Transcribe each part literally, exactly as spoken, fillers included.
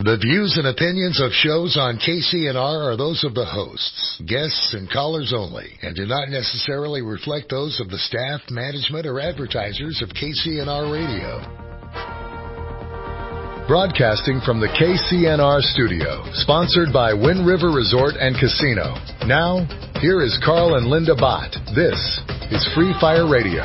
The views and opinions of shows on K C N R are those of the hosts, guests, and callers only, and do not necessarily reflect those of the staff, management, or advertisers of K C N R Radio. Broadcasting from the K C N R studio, sponsored by Wind River Resort and Casino. Now, here is Carl and Linda Bott. This is Free Fire Radio.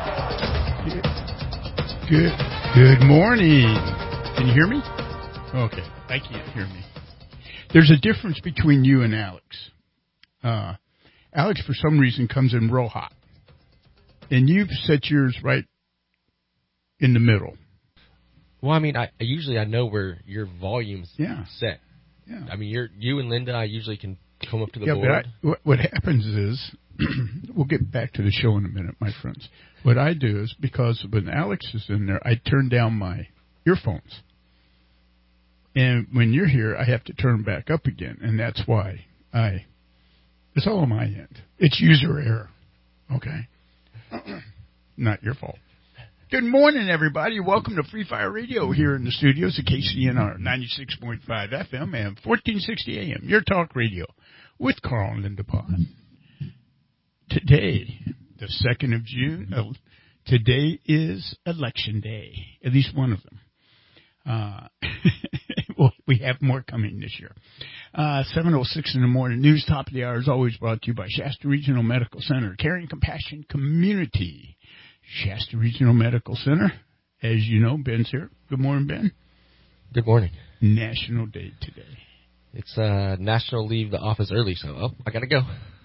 Good, good morning. Can you hear me? Okay, I can't hear me. There's a difference between you and Alex. Uh, Alex, for some reason, comes in real hot. And you've set yours right in the middle. Well, I mean, I usually I know where your volume's yeah. set. Yeah. I mean, you're, you and Linda, I usually can come up to the yeah, board. But I, what, what happens is, we'll get back to the show in a minute, my friends. What I do is, because when Alex is in there, I turn down my earphones. And when you're here, I have to turn them back up again, and that's why I, it's all on my end. It's user error, okay? Not your fault. Good morning, everybody. Welcome to Free Fire Radio here in the studios of K C N R, ninety-six point five F M and fourteen sixty A M, your talk radio with Carl and Linda Bott. Today, the second of June, uh, today is Election Day, at least one of them. Uh, well, we have more coming this year. Uh, seven oh six in the morning. News top of the hour is always brought to you by Shasta Regional Medical Center. Caring Compassion Community. Shasta Regional Medical Center. As you know, Ben's here. Good morning, Ben. Good morning. National Day today. It's uh, National Leave the Office Early, so, oh, I got to go.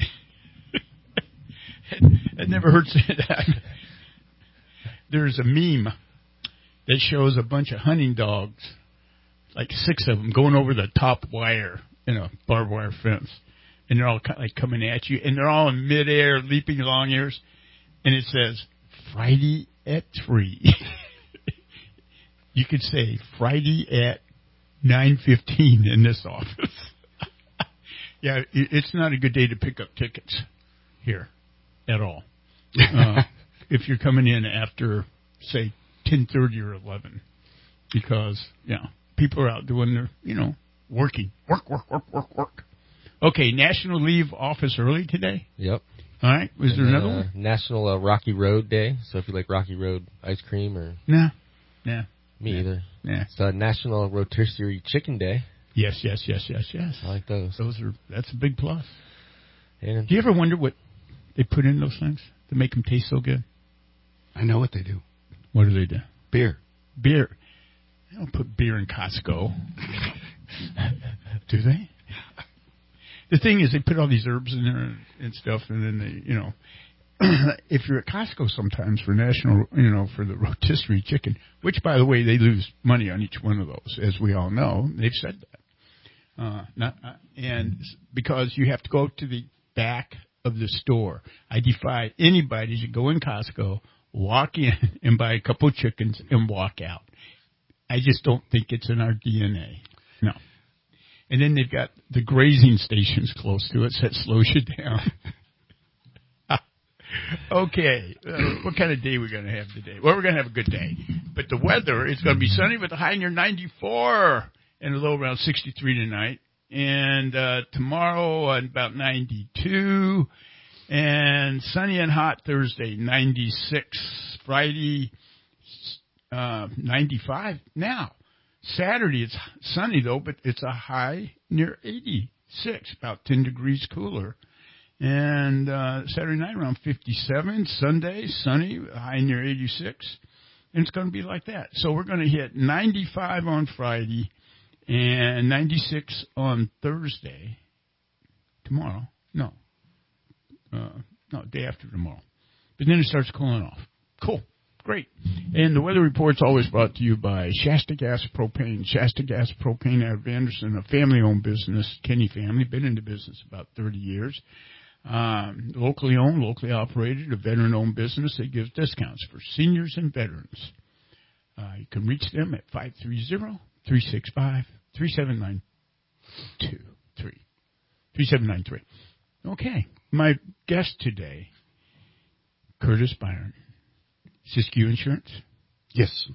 It never hurts to that. There's a meme that shows a bunch of hunting dogs, like six of them, going over the top wire in a barbed wire fence. And they're all kind of like coming at you. And they're all in midair, leaping long ears. And it says, Friday at three. You could say Friday at nine fifteen in this office. Yeah, it's not a good day to pick up tickets here at all. Uh, if you're coming in after, say, ten thirty or eleven, because, yeah, people are out doing their, you know, working. Work, work, work, work, work. Okay, National Leave Office Early today? Yep. All right. Was and there another uh, one? National uh, Rocky Road Day, so if you like Rocky Road ice cream or... Nah. Nah. Me nah. either. Nah. It's uh, National Rotisserie Chicken Day. Yes, yes, yes, yes, yes. I like those. Those are, that's a big plus. And do you ever wonder what they put in those things to make them taste so good? I know what they do. What do they do? Beer. Beer. They don't put beer in Costco. Do they? The thing is, they put all these herbs in there and, and stuff, and then they, you know, if you're at Costco sometimes for national, you know, for the rotisserie chicken, which, by the way, they lose money on each one of those, as we all know. They've said that. Uh, not, uh, and because you have to go to the back of the store. I defy anybody to go in Costco, walk in and buy a couple of chickens and walk out. I just don't think it's in our D N A. No. And then they've got the grazing stations close to it, so that slows you down. Okay, uh, what kind of day are we going to have today? Well, we're going to have a good day. But the weather is going to be sunny with a high near ninety-four and a low around sixty-three tonight. And uh, tomorrow uh, about ninety-two. And sunny and hot Thursday, ninety-six. Friday, uh, ninety-five. Now, Saturday it's sunny, though, but it's a high near eighty-six, about ten degrees cooler. And uh, Saturday night around fifty-seven. Sunday, sunny, high near eighty-six. And it's going to be like that. So we're going to hit ninety-five on Friday and ninety-six on Thursday. Tomorrow? No. Uh, no, day after tomorrow. But then it starts cooling off. Cool. Great. And the weather report's always brought to you by Shasta Gas Propane. Shasta Gas Propane out of Anderson, a family-owned business, Kenny family, been in the business about thirty years. Um, locally owned, locally operated, a veteran-owned business that gives discounts for seniors and veterans. Uh, you can reach them at five three zero, three six five, three seven nine two three. three seven nine three. Okay. My guest today, Curtis Byron. Siskiyou Insurance? Yes.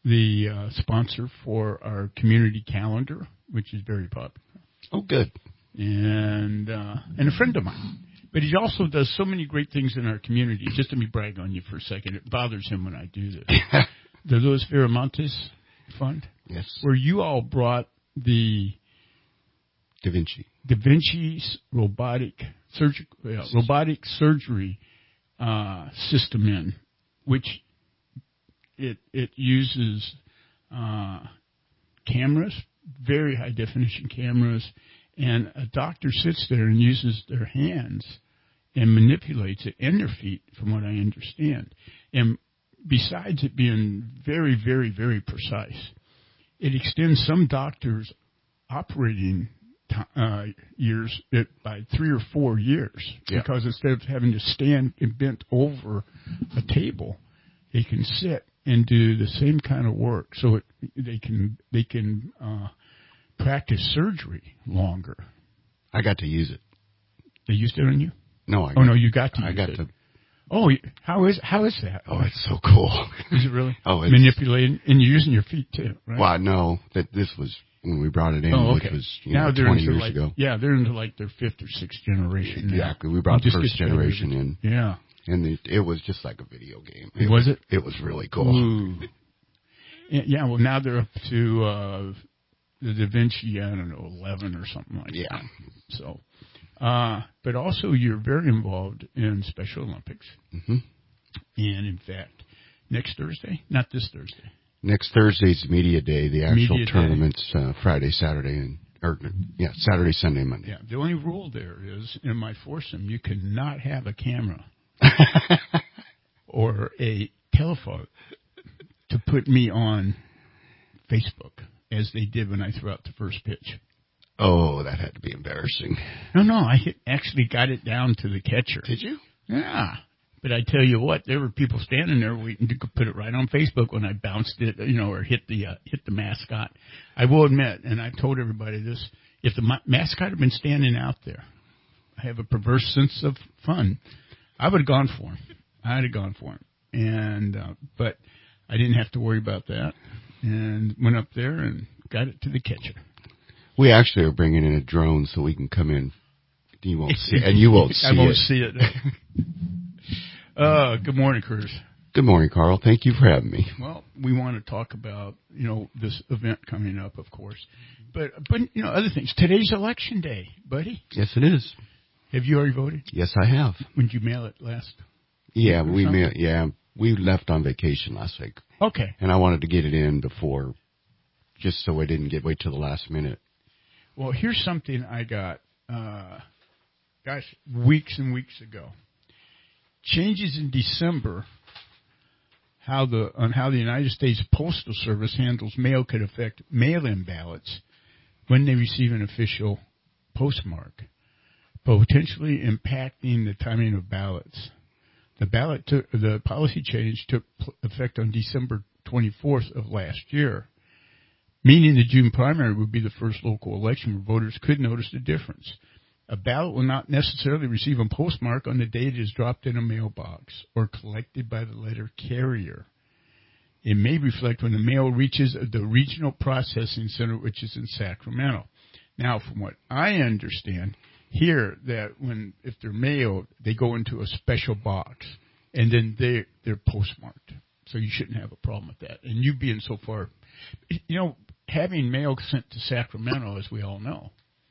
the uh, sponsor for our community calendar, which is very popular. Oh, good. And uh, and a friend of mine. But he also does so many great things in our community. Just let me brag on you for a second. It bothers him when I do this. The Louis Viramontes Fund. Yes. Where you all brought the Da Vinci. Da Vinci's robotic surgical uh, robotic surgery uh, system in, which it it uses uh, cameras, very high definition cameras, and a doctor sits there and uses their hands and manipulates it and their feet, from what I understand. And besides it being very, very, very precise, it extends some doctors' operating t- uh, years it, by three or four years. Yeah. Because instead of having to stand and bent over a table, they can sit and do the same kind of work. So it, they can they can uh, practice surgery longer. I got to use it. They used it on you? No, I. Oh got, no, you got to. I use got it. to. Oh, how is how is that? Oh, it's so cool. Is it really? Oh, it's, manipulating, and you're using your feet too, right? Well, no, that this was when we brought it in, oh, okay. which was you now know they're twenty into years like, ago. Yeah, they're into like their fifth or sixth generation. Exactly, now. we brought it the first generation in. Yeah, and the, it was just like a video game. It was it? It was really cool. Ooh. Yeah, well, now they're up to uh, the Da Vinci, I don't know, eleven or something like yeah. that. So, uh, but also you're very involved in Special Olympics. Mm-hmm. And, in fact, next Thursday, not this Thursday. Next Thursday's Media Day. The actual Media tournament's uh, Friday, Saturday, and or yeah, Saturday, Sunday, Monday. Yeah, the only rule there is in my foursome, you cannot have a camera or a telephone to put me on Facebook, as they did when I threw out the first pitch. Oh, that had to be embarrassing. No, no, I hit, actually got it down to the catcher. Did you? Yeah. But I tell you what, there were people standing there waiting to put it right on Facebook when I bounced it, you know, or hit the uh, hit the mascot. I will admit, and I've told everybody this, if the ma- mascot had been standing out there, I have a perverse sense of fun, I would have gone for him. I'd have gone for him. And uh, but I didn't have to worry about that, and went up there and got it to the catcher. We actually are bringing in a drone so we can come in. You won't see, and you won't see it. I won't it. see it. Uh, good morning, Curtis. Good morning, Carl. Thank you for having me. Well, we want to talk about, you know, this event coming up, of course. But, but you know, other things. Today's election day, buddy. Yes, it is. Have you already voted? Yes, I have. When did you mail it last? Yeah, we mail, yeah, we left on vacation last week. Okay. And I wanted to get it in before, just so I didn't get wait till the last minute. Well, here's something I got, uh, gosh, weeks and weeks ago. Changes in December how the on how the United States Postal Service handles mail could affect mail-in ballots when they receive an official postmark, potentially impacting the timing of ballots. The ballot took, the policy change took effect on December twenty-fourth of last year, meaning the June primary would be the first local election where voters could notice the difference. A ballot will not necessarily receive a postmark on the day it is dropped in a mailbox or collected by the letter carrier. It may reflect when the mail reaches the regional processing center, which is in Sacramento. Now, from what I understand here, that when if they're mailed, they go into a special box, and then they they're postmarked. So you shouldn't have a problem with that. And you being so far, you know, having mail sent to Sacramento, as we all know.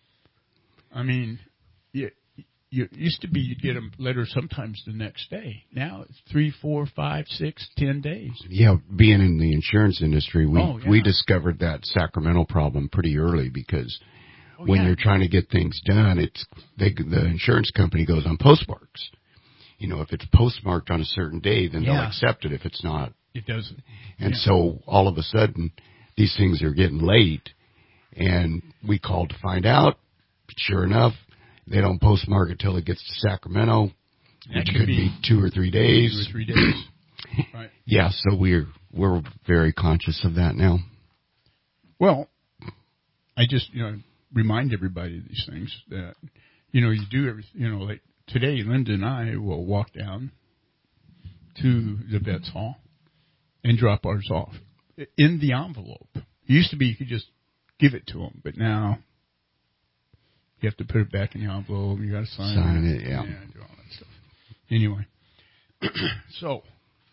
I mean, you, you used to be you'd get a letter sometimes the next day. Now it's three, four, five, six, ten days. Yeah, being in the insurance industry, we oh, yeah. we discovered that Sacramento problem pretty early because oh, when yeah. you're trying to get things done, it's they, the insurance company goes on postmarks. You know, if it's postmarked on a certain day, then yeah. they'll accept it. If it's not, it doesn't. And yeah. so all of a sudden, these things are getting late, and we called to find out. Sure enough, they don't postmark it till it gets to Sacramento, which could, could be, be two or three days. Two or three days. Right. Yeah, so we're we're very conscious of that now. Well, I just you know remind everybody of these things that you know you do everything. You know, like today, Linda and I will walk down to the Vets Hall and drop ours off. in the envelope. It used to be you could just give it to them, but now you have to put it back in the envelope. You got to sign, sign it. it. Yeah. yeah, do all that stuff. Anyway, so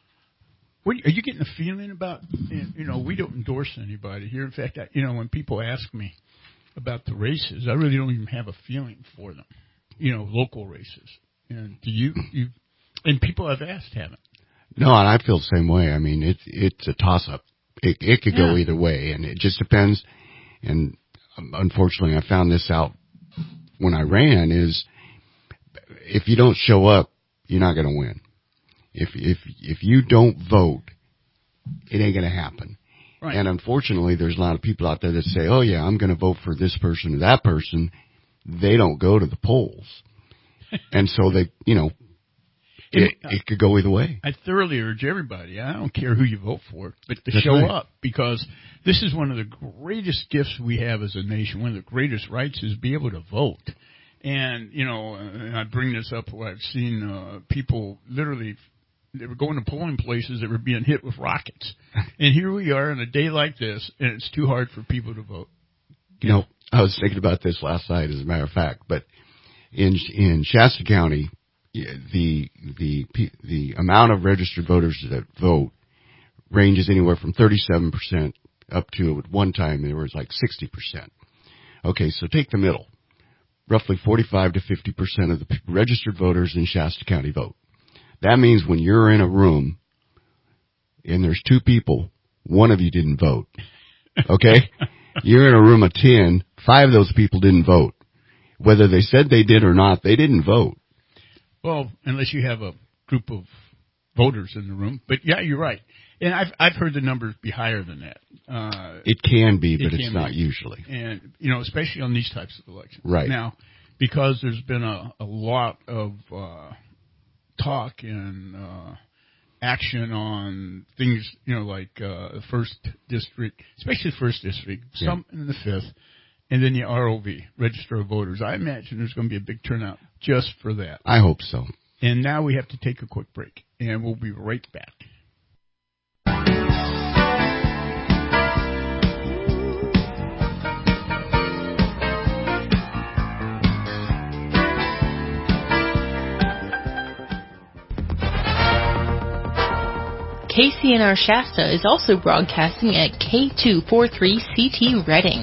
what are you getting a feeling about? You know, we don't endorse anybody here. In fact, I, you know, when people ask me about the races, I really don't even have a feeling for them. You know, local races. And do you? You and people I've asked haven't. No, and I feel the same way. I mean, it's it's a toss up. It it could yeah. go either way, and it just depends. And um, unfortunately, I found this out when I ran. Is if you don't show up, you're not going to win. If if if you don't vote, it ain't going to happen. Right. And unfortunately, there's a lot of people out there that say, "Oh yeah, I'm going to vote for this person or that person." They don't go to the polls, and so they, you know, it, it could go either way. I thoroughly urge everybody. I don't care who you vote for, but to That's show right. up, because this is one of the greatest gifts we have as a nation. One of the greatest rights is be able to vote. And you know, and I bring this up where I've seen uh, people literally. They were going to polling places that were being hit with rockets. And here we are on a day like this, and it's too hard for people to vote. You know, I was thinking about this last night, as a matter of fact, but in in Shasta County, the the the amount of registered voters that vote ranges anywhere from thirty-seven percent up to, at one time, there was like sixty percent. Okay, so take the middle. Roughly forty-five to fifty percent of the registered voters in Shasta County vote. That means when you're in a room and there's two people, one of you didn't vote. Okay? You're in a room of ten, five of those people didn't vote. Whether they said they did or not, they didn't vote. Well, unless you have a group of voters in the room. But yeah, you're right. And I've I've heard the numbers be higher than that. Uh, it can be, but it it's not be. usually. And, you know, especially on these types of elections. Right. Now, because there's been a, a lot of uh, talk and uh, action on things, you know, like uh, the first district, especially the first district, some yeah. in the fifth, and then the R O V, Register of Voters. I imagine there's going to be a big turnout just for that. I hope so. And now we have to take a quick break, and we'll be right back. K C N R Shasta is also broadcasting at K two forty-three C T Redding.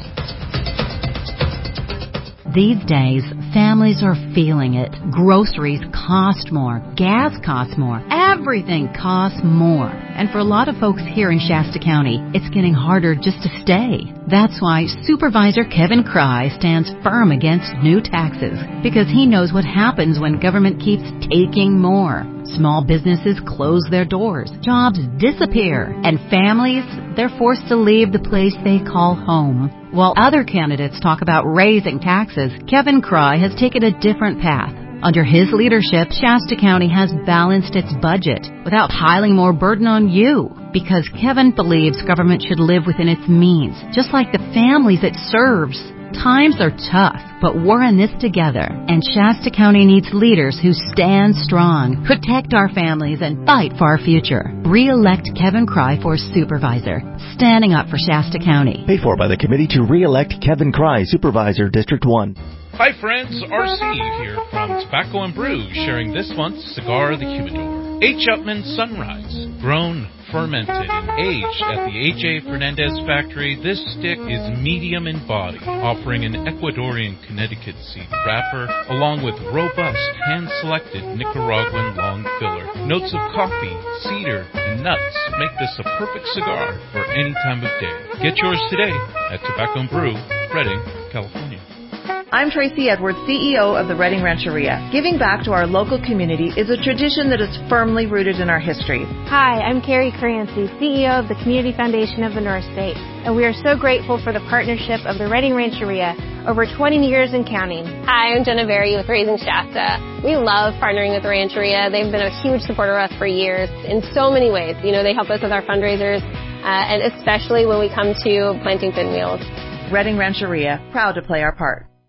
These days, families are feeling it. Groceries cost more. Gas costs more. Everything costs more. And for a lot of folks here in Shasta County, it's getting harder just to stay. That's why Supervisor Kevin Cry stands firm against new taxes, because he knows what happens when government keeps taking more. Small businesses close their doors, jobs disappear, and families, they're forced to leave the place they call home. While other candidates talk about raising taxes, Kevin Cry has taken a different path. Under his leadership, Shasta County has balanced its budget without piling more burden on you, because Kevin believes government should live within its means, just like the families it serves. Times are tough, but we're in this together, and Shasta County needs leaders who stand strong, protect our families, and fight for our future. Re-elect Kevin Cry for Supervisor, standing up for Shasta County. Paid for by the committee to re-elect Kevin Cry, Supervisor, District one. Hi friends, R C here from Tobacco and Brew, sharing this month's Cigar of the Humidor. H. Upmann Sunrise, grown, fermented, and aged at the A J Fernandez factory, this stick is medium in body, offering an Ecuadorian Connecticut seed wrapper, along with robust, hand-selected Nicaraguan long filler. Notes of coffee, cedar, and nuts make this a perfect cigar for any time of day. Get yours today at Tobacco and Brew, Redding, California. I'm Tracy Edwards, C E O of the Redding Rancheria. Giving back to our local community is a tradition that is firmly rooted in our history. Hi, I'm Carrie Crancy, C E O of the Community Foundation of the North State, and we are so grateful for the partnership of the Redding Rancheria over twenty years and counting. Hi, I'm Jenna Berry with Raising Shasta. We love partnering with the Rancheria. They've been a huge supporter of us for years in so many ways. You know, they help us with our fundraisers, uh, and especially when we come to planting pinwheels. Redding Rancheria, proud to play our part.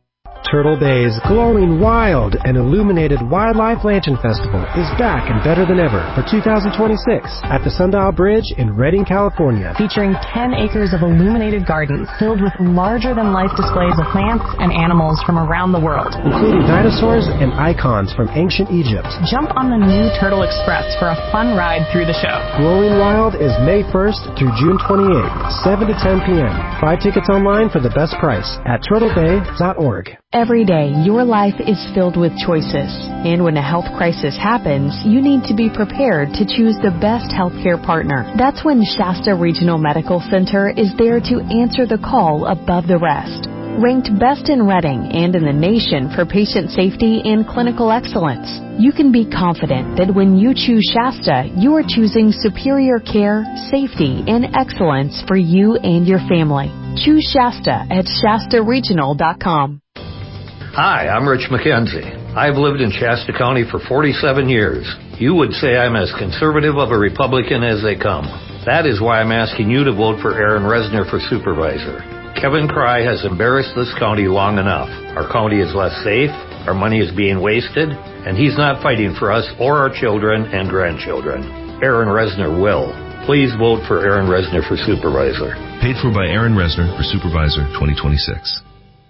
Turtle Bay's glowing wild and illuminated Wildlife Lantern Festival is back and better than ever for two thousand twenty-six at the Sundial Bridge in Redding, California. Featuring ten acres of illuminated gardens filled with larger-than-life displays of plants and animals from around the world, including dinosaurs and icons from ancient Egypt. Jump on the new Turtle Express for a fun ride through the show. Glowing Wild is May first through June twenty-eighth, seven to ten p.m. Buy tickets online for the best price at turtle bay dot org. Every day, your life is filled with choices. And when a health crisis happens, you need to be prepared to choose the best healthcare partner. That's when Shasta Regional Medical Center is there to answer the call above the rest. Ranked best in Redding and in the nation for patient safety and clinical excellence, you can be confident that when you choose Shasta, you are choosing superior care, safety, and excellence for you and your family. Choose Shasta at shasta regional dot com. Hi, I'm Rich McKenzie. I've lived in Shasta County for forty-seven years. You would say I'm as conservative of a Republican as they come. That is why I'm asking you to vote for Aaron Resner for supervisor. Kevin Cry has embarrassed this county long enough. Our county is less safe, our money is being wasted, and he's not fighting for us or our children and grandchildren. Aaron Resner will. Please vote for Aaron Resner for supervisor. Paid for by Aaron Resner for supervisor twenty twenty-six.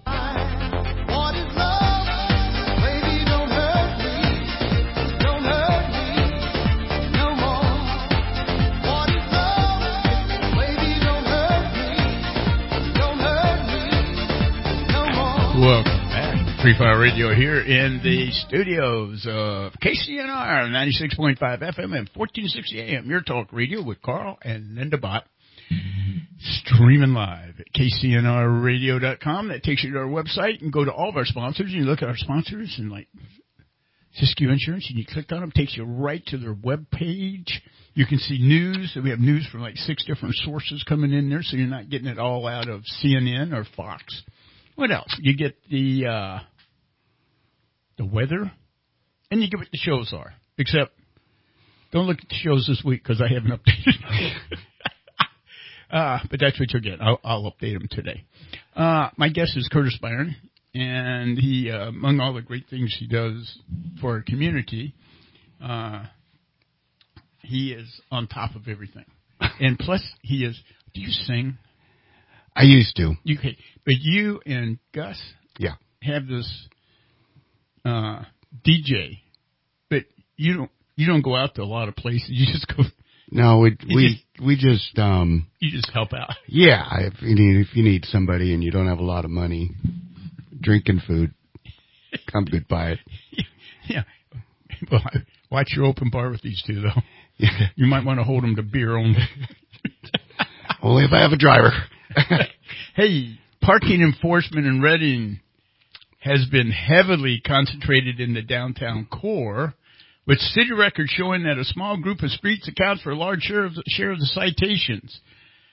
Welcome back. Free Fire Radio here in the studios of K C N R ninety-six point five F M and fourteen sixty A M. Your talk radio with Carl and Linda Bott. Streaming live at K C N R radio dot com. That takes you to our website and go to all of our sponsors. And you look at our sponsors and like Siskiyou Insurance, and you click on them, takes you right to their web page. You can see news. We have news from like six different sources coming in there, so you're not getting it all out of C N N or Fox. What else? You get the uh, the weather, and you get what the shows are. Except, don't look at the shows this week because I haven't updated. uh, but that's what you'll get. I'll, I'll update them today. Uh, my guest is Curtis Byron, and he, uh, among all the great things he does for our community, uh, he is on top of everything. And plus, he is. Do you sing? I used to. You, but you and Gus yeah. have this uh, D J, but you don't you don't go out to a lot of places. You just go. No, we we just, we just um. You just help out. Yeah, if you need if you need somebody and you don't have a lot of money, drinking food, come good by it. Yeah. Well, watch your open bar with these two though. Yeah. You might want to hold them to beer only. Only if I have a driver. Hey, parking enforcement in Redding has been heavily concentrated in the downtown core, with city records showing that a small group of streets accounts for a large share of the, share of the citations.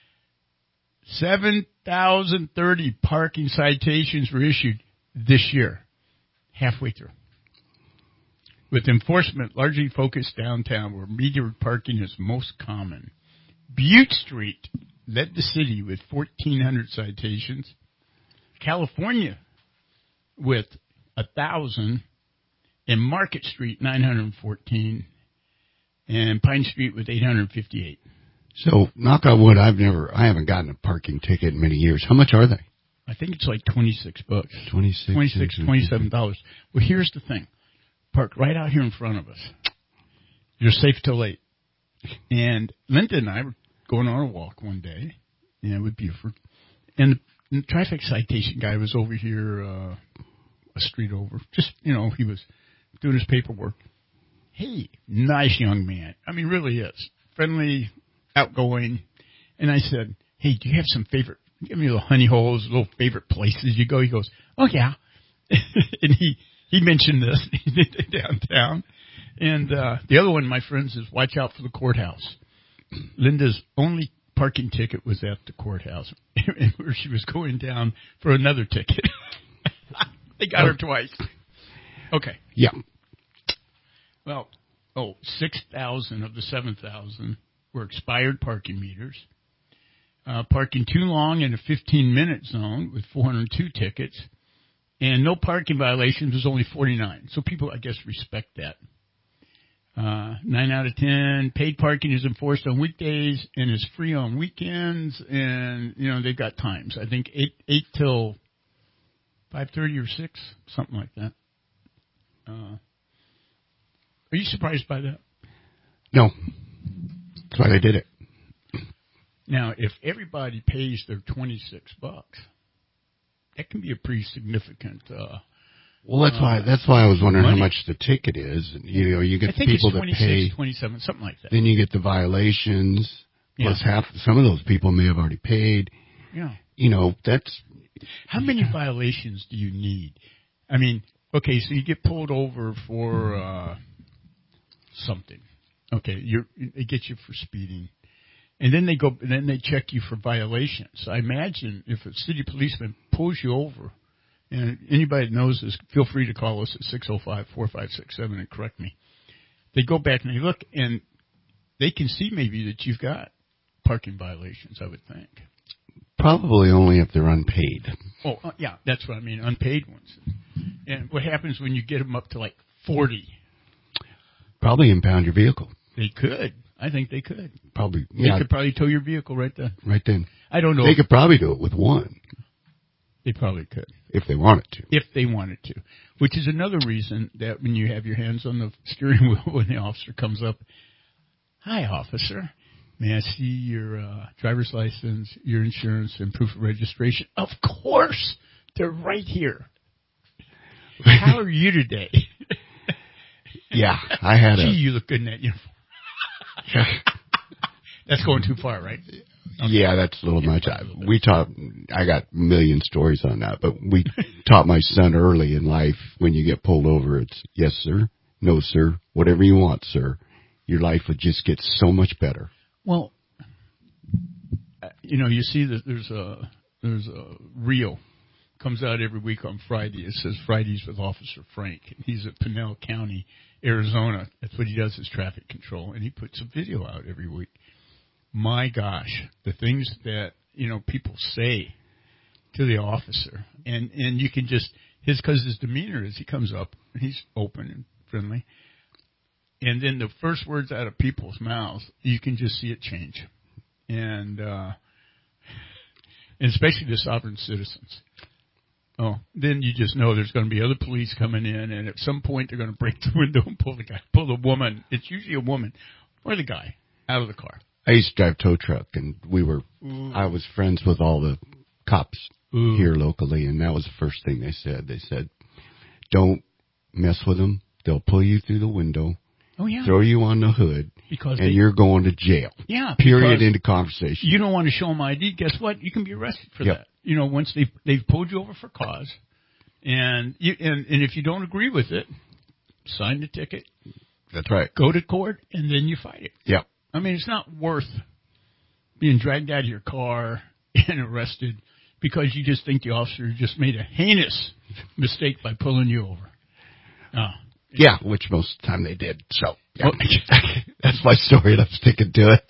seven thousand thirty parking citations were issued this year, halfway through, with enforcement largely focused downtown where metered parking is most common. Butte Street led the city with fourteen hundred citations. California with one thousand. And Market Street, nine hundred fourteen. And Pine Street with eight hundred fifty-eight. So, knock on wood, I've never, I haven't gotten a parking ticket in many years. How much are they? I think it's like twenty-six bucks. twenty-six twenty-six, twenty-seven dollars. Well, here's the thing. Park right out here in front of us. You're safe till eight. And Linda and I were going on a walk one day, and with Buford, and the, the traffic citation guy was over here, uh, a street over. Just, you know, he was doing his paperwork. Hey, nice young man. I mean, really is. Friendly, outgoing. And I said, hey, do you have some favorite, give me little honey holes, little favorite places you go? He goes, oh, yeah. And he, he mentioned this downtown. And uh, the other one, my friends, is watch out for the courthouse. Linda's only parking ticket was at the courthouse, and where she was going down for another ticket. They got her twice. Okay. Yeah. Well, oh, six thousand of the seven thousand were expired parking meters. Uh, parking too long in a fifteen-minute zone with four hundred two tickets. And no parking violations was only forty-nine. So people, I guess, respect that. Uh, nine out of ten. Paid parking is enforced on weekdays and is free on weekends. And, you know, they've got times. I think eight, eight till five thirty or six, something like that. Uh, are you surprised by that? No. That's why they did it. Now, if everybody pays their twenty-six bucks, that can be a pretty significant, uh, Well, that's uh, why that's why I was wondering money. How much the ticket is. You know, you get I the think people it's that pay twenty-seven, something like that. Then you get the violations. Yeah. Plus, half some of those people may have already paid. Yeah. You know, that's how many yeah. violations do you need? I mean, okay, so you get pulled over for uh, something. Okay, you they get you for speeding, and then they go, and then they check you for violations. I imagine if a city policeman pulls you over. And anybody that knows this, feel free to call us at six oh five, four five six seven and correct me. They go back and they look, and they can see maybe that you've got parking violations, I would think. Probably only if they're unpaid. Oh, uh, yeah, that's what I mean, unpaid ones. And what happens when you get them up to like forty? Probably impound your vehicle. They could. I think they could. Probably. They yeah. could probably tow your vehicle right then. Right then. I don't know. They could probably do it with one. They probably could. If they wanted to. If they wanted to. Which is another reason that when you have your hands on the steering wheel when the officer comes up, hi, officer. May I see your uh, driver's license, your insurance, and proof of registration? Of course. They're right here. How are you today? Yeah, I had Gee, a... Gee, you look good in that uniform. That's going too far, right? Okay. Yeah, that's a little yeah, much. I, we taught, I got a million stories on that, but we taught my son early in life, when you get pulled over, it's yes, sir, no, sir, whatever you want, sir. Your life would just get so much better. Well, you know, you see that there's a, there's a reel comes out every week on Friday. It says Fridays with Officer Frank. He's at Pinell County, Arizona. That's what he does, is traffic control, and he puts a video out every week. My gosh, the things that, you know, people say to the officer, and, and you can just, his, cause his demeanor is he comes up and he's open and friendly. And then the first words out of people's mouths, you can just see it change. And, uh, and especially the sovereign citizens. Oh, then you just know there's going to be other police coming in, and at some point they're going to break the window and pull the guy, pull the woman. It's usually a woman or the guy out of the car. I used to drive tow truck, and we were, Ooh. I was friends with all the cops Ooh. Here locally, and that was the first thing they said. They said, don't mess with them. They'll pull you through the window, oh, yeah. throw you on the hood, because and they, you're going to jail. Yeah. Period, into conversation. You don't want to show them I D. Guess what? You can be arrested for yep. that. You know, once they've, they've pulled you over for cause, and, you, and, and if you don't agree with it, sign the ticket. That's right. Go to court, and then you fight it. Yeah. I mean, it's not worth being dragged out of your car and arrested because you just think the officer just made a heinous mistake by pulling you over. Oh, yeah, which most of the time they did. So yeah. That's my story, and I'm sticking to it.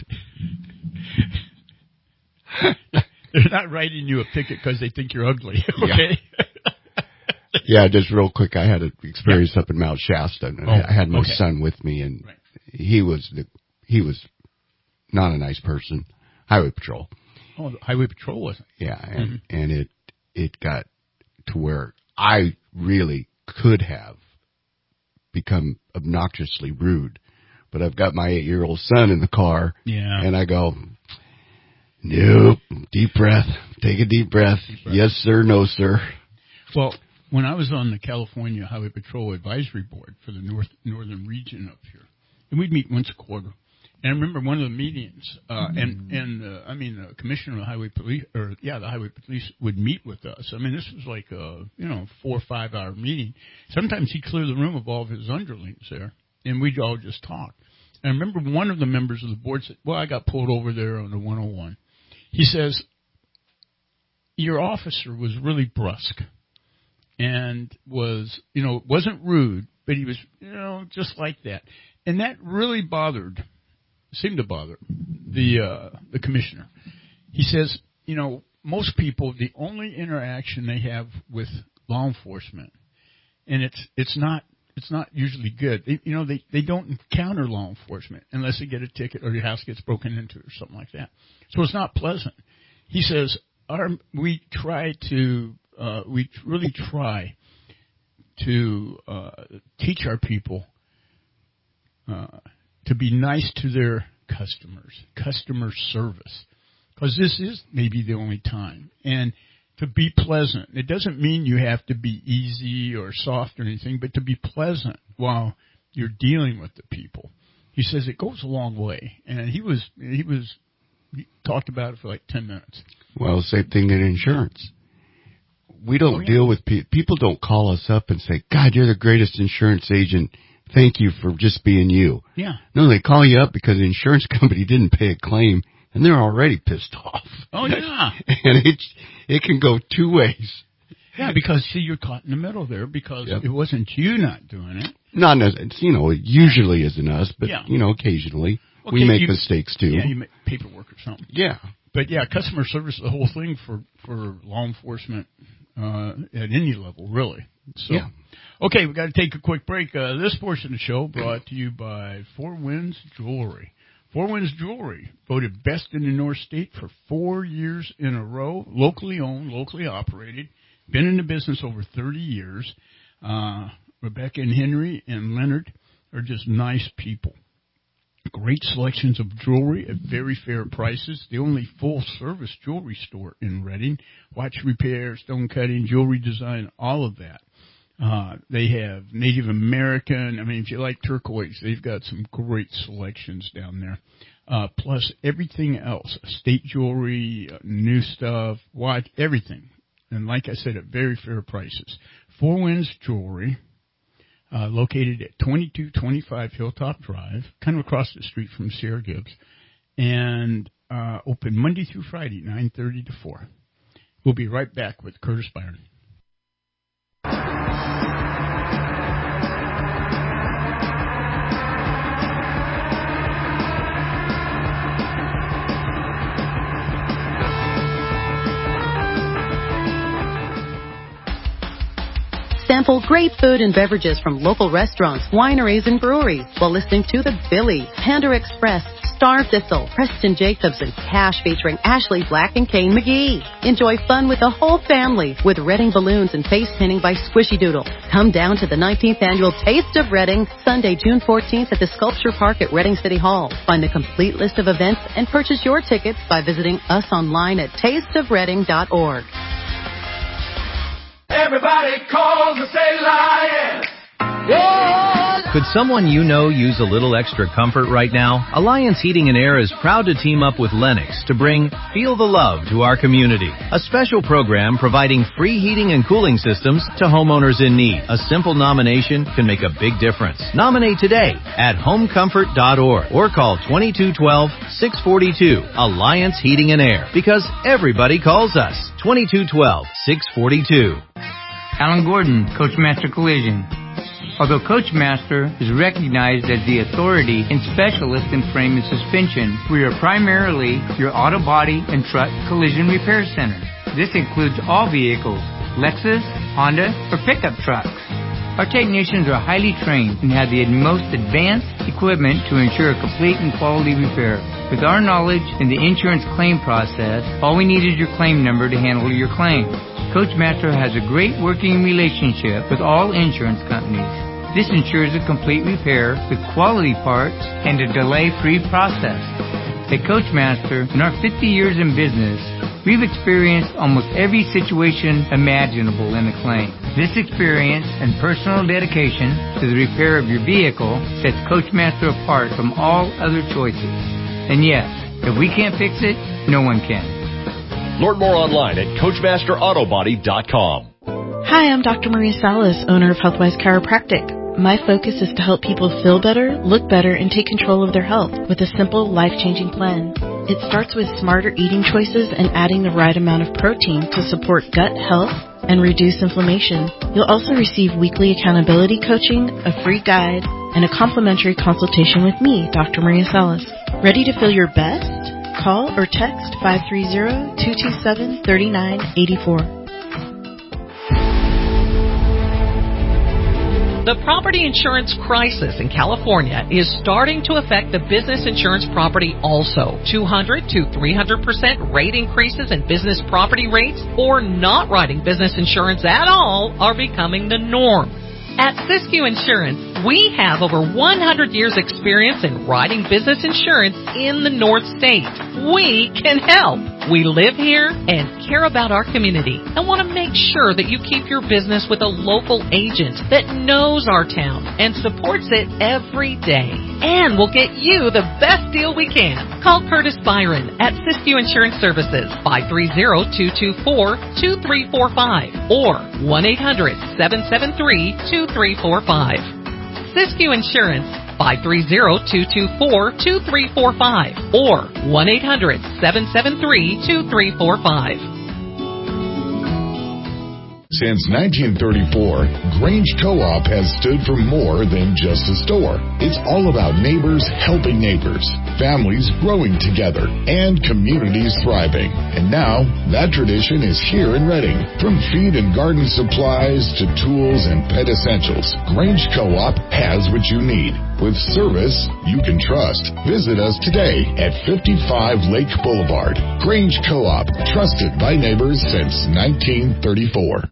They're not writing you a ticket because they think you're ugly, okay? Yeah, yeah, just real quick, I had an experience yeah. up in Mount Shasta, and oh, I had my okay. son with me, and right. he was the, he was not a nice person. Highway Patrol. Oh, the Highway Patrol wasn't. Yeah, and mm-hmm. and it it got to where I really could have become obnoxiously rude, but I've got my eight-year-old son in the car, yeah. and I go, nope, deep breath, take a deep breath, deep breath. Yes, sir, no, sir. Well, when I was on the California Highway Patrol Advisory Board for the north northern region up here, and we'd meet once a quarter. And I remember one of the meetings, uh, and, and, uh, I mean, the commissioner of the highway police, or, yeah, the highway police would meet with us. I mean, this was like a, you know, four or five hour meeting. Sometimes he'd clear the room of all of his underlings there, and we'd all just talk. And I remember one of the members of the board said, well, I got pulled over there on the one oh one. He says, your officer was really brusque and was, you know, wasn't rude, but he was, you know, just like that. And that really bothered seemed to bother the uh, the commissioner. He says, you know, most people, the only interaction they have with law enforcement, and it's it's not it's not usually good. They, you know, they they don't encounter law enforcement unless they get a ticket or your house gets broken into or something like that. So it's not pleasant. He says, our, we try to uh, we really try to uh, teach our people uh, to be nice to their customers, customer service, because this is maybe the only time. And to be pleasant. It doesn't mean you have to be easy or soft or anything, but to be pleasant while you're dealing with the people. He says it goes a long way. And he was, he was, he talked about it for like ten minutes. Well, same thing in insurance. We don't oh, yeah. deal with people. People don't call us up and say, God, you're the greatest insurance agent. Thank you for just being you. Yeah. No, they call you up because the insurance company didn't pay a claim, and they're already pissed off. Oh, yeah. And it, it can go two ways. Yeah, because, see, you're caught in the middle there because yep. it wasn't you not doing it. Not, you know, it usually isn't us, but, yeah. you know, occasionally okay, we make you, mistakes, too. Yeah, you make paperwork or something. Yeah. But, yeah, customer service is the whole thing for, for law enforcement uh, at any level, really. So, yeah. Okay, we've got to take a quick break. Uh, this portion of the show brought to you by Four Winds Jewelry. Four Winds Jewelry, voted best in the North State for four years in a row, locally owned, locally operated, been in the business over thirty years. Uh, Rebecca and Henry and Leonard are just nice people. Great selections of jewelry at very fair prices. The only full-service jewelry store in Reading. Watch repair, stone cutting, jewelry design, all of that. Uh, they have Native American. I mean, if you like turquoise, they've got some great selections down there. Uh, plus everything else, estate jewelry, uh, new stuff, watch, everything. And like I said, at very fair prices. Four Winds Jewelry, uh, located at twenty-two twenty-five Hilltop Drive, kind of across the street from Sierra Gibbs, and uh, open Monday through Friday, nine thirty to four. We'll be right back with Curtis Byron. Sample great food and beverages from local restaurants, wineries, and breweries while listening to The Billy, Panda Express, Star Thistle, Preston Jacobs, and Cash featuring Ashley Black and Kane McGee. Enjoy fun with the whole family with Reading balloons and face painting by Squishy Doodle. Come down to the nineteenth Annual Taste of Reading, Sunday, June fourteenth at the Sculpture Park at Reading City Hall. Find the complete list of events and purchase your tickets by visiting us online at taste of reading dot org. Everybody calls and say lion. Could someone you know use a little extra comfort right now? Alliance Heating and Air is proud to team up with Lennox to bring Feel the Love to our community. A special program providing free heating and cooling systems to homeowners in need. A simple nomination can make a big difference. Nominate today at home comfort dot org or call twenty-two twelve, six forty-two. Alliance Heating and Air, because everybody calls us. twenty-two twelve, six forty-two. Alan Gordon, Coachmaster Collision. Although Coachmaster is recognized as the authority and specialist in frame and suspension, we are primarily your auto body and truck collision repair center. This includes all vehicles, Lexus, Honda, or pickup trucks. Our technicians are highly trained and have the most advanced equipment to ensure a complete and quality repair. With our knowledge in the insurance claim process, all we need is your claim number to handle your claim. Coachmaster has a great working relationship with all insurance companies. This ensures a complete repair with quality parts and a delay-free process. At Coachmaster, in our fifty years in business, we've experienced almost every situation imaginable in a claim. This experience and personal dedication to the repair of your vehicle sets Coachmaster apart from all other choices. And yes, if we can't fix it, no one can. Learn more online at coachmaster auto body dot com. Hi, I'm Doctor Maria Salas, owner of Healthwise Chiropractic. My focus is to help people feel better, look better, and take control of their health with a simple, life-changing plan. It starts with smarter eating choices and adding the right amount of protein to support gut health and reduce inflammation. You'll also receive weekly accountability coaching, a free guide, and a complimentary consultation with me, Doctor Maria Salas. Ready to feel your best? Call or text five three zero, two two seven, three nine eight four. The property insurance crisis in California is starting to affect the business insurance property also. two hundred to three hundred percent rate increases in business property rates or not writing business insurance at all are becoming the norm. At Siskiyou Insurance, we have over one hundred years experience in writing business insurance in the North State. We can help. We live here and care about our community and want to make sure that you keep your business with a local agent that knows our town and supports it every day. And we'll get you the best deal we can. Call Curtis Byron at Siskiyou Insurance Services, five three zero, two two four, two three four five or one eight hundred, seven seven three, two three four five. Siskiyou Insurance, five three zero, two two four, two three four five or one eight hundred, seven seven three, two three four five. Since nineteen thirty-four, Grange Co-op has stood for more than just a store. It's all about neighbors helping neighbors, families growing together, and communities thriving. And now, that tradition is here in Redding. From feed and garden supplies to tools and pet essentials, Grange Co-op has what you need. With service you can trust. Visit us today at fifty-five Lake Boulevard. Grange Co-op, trusted by neighbors since nineteen thirty-four.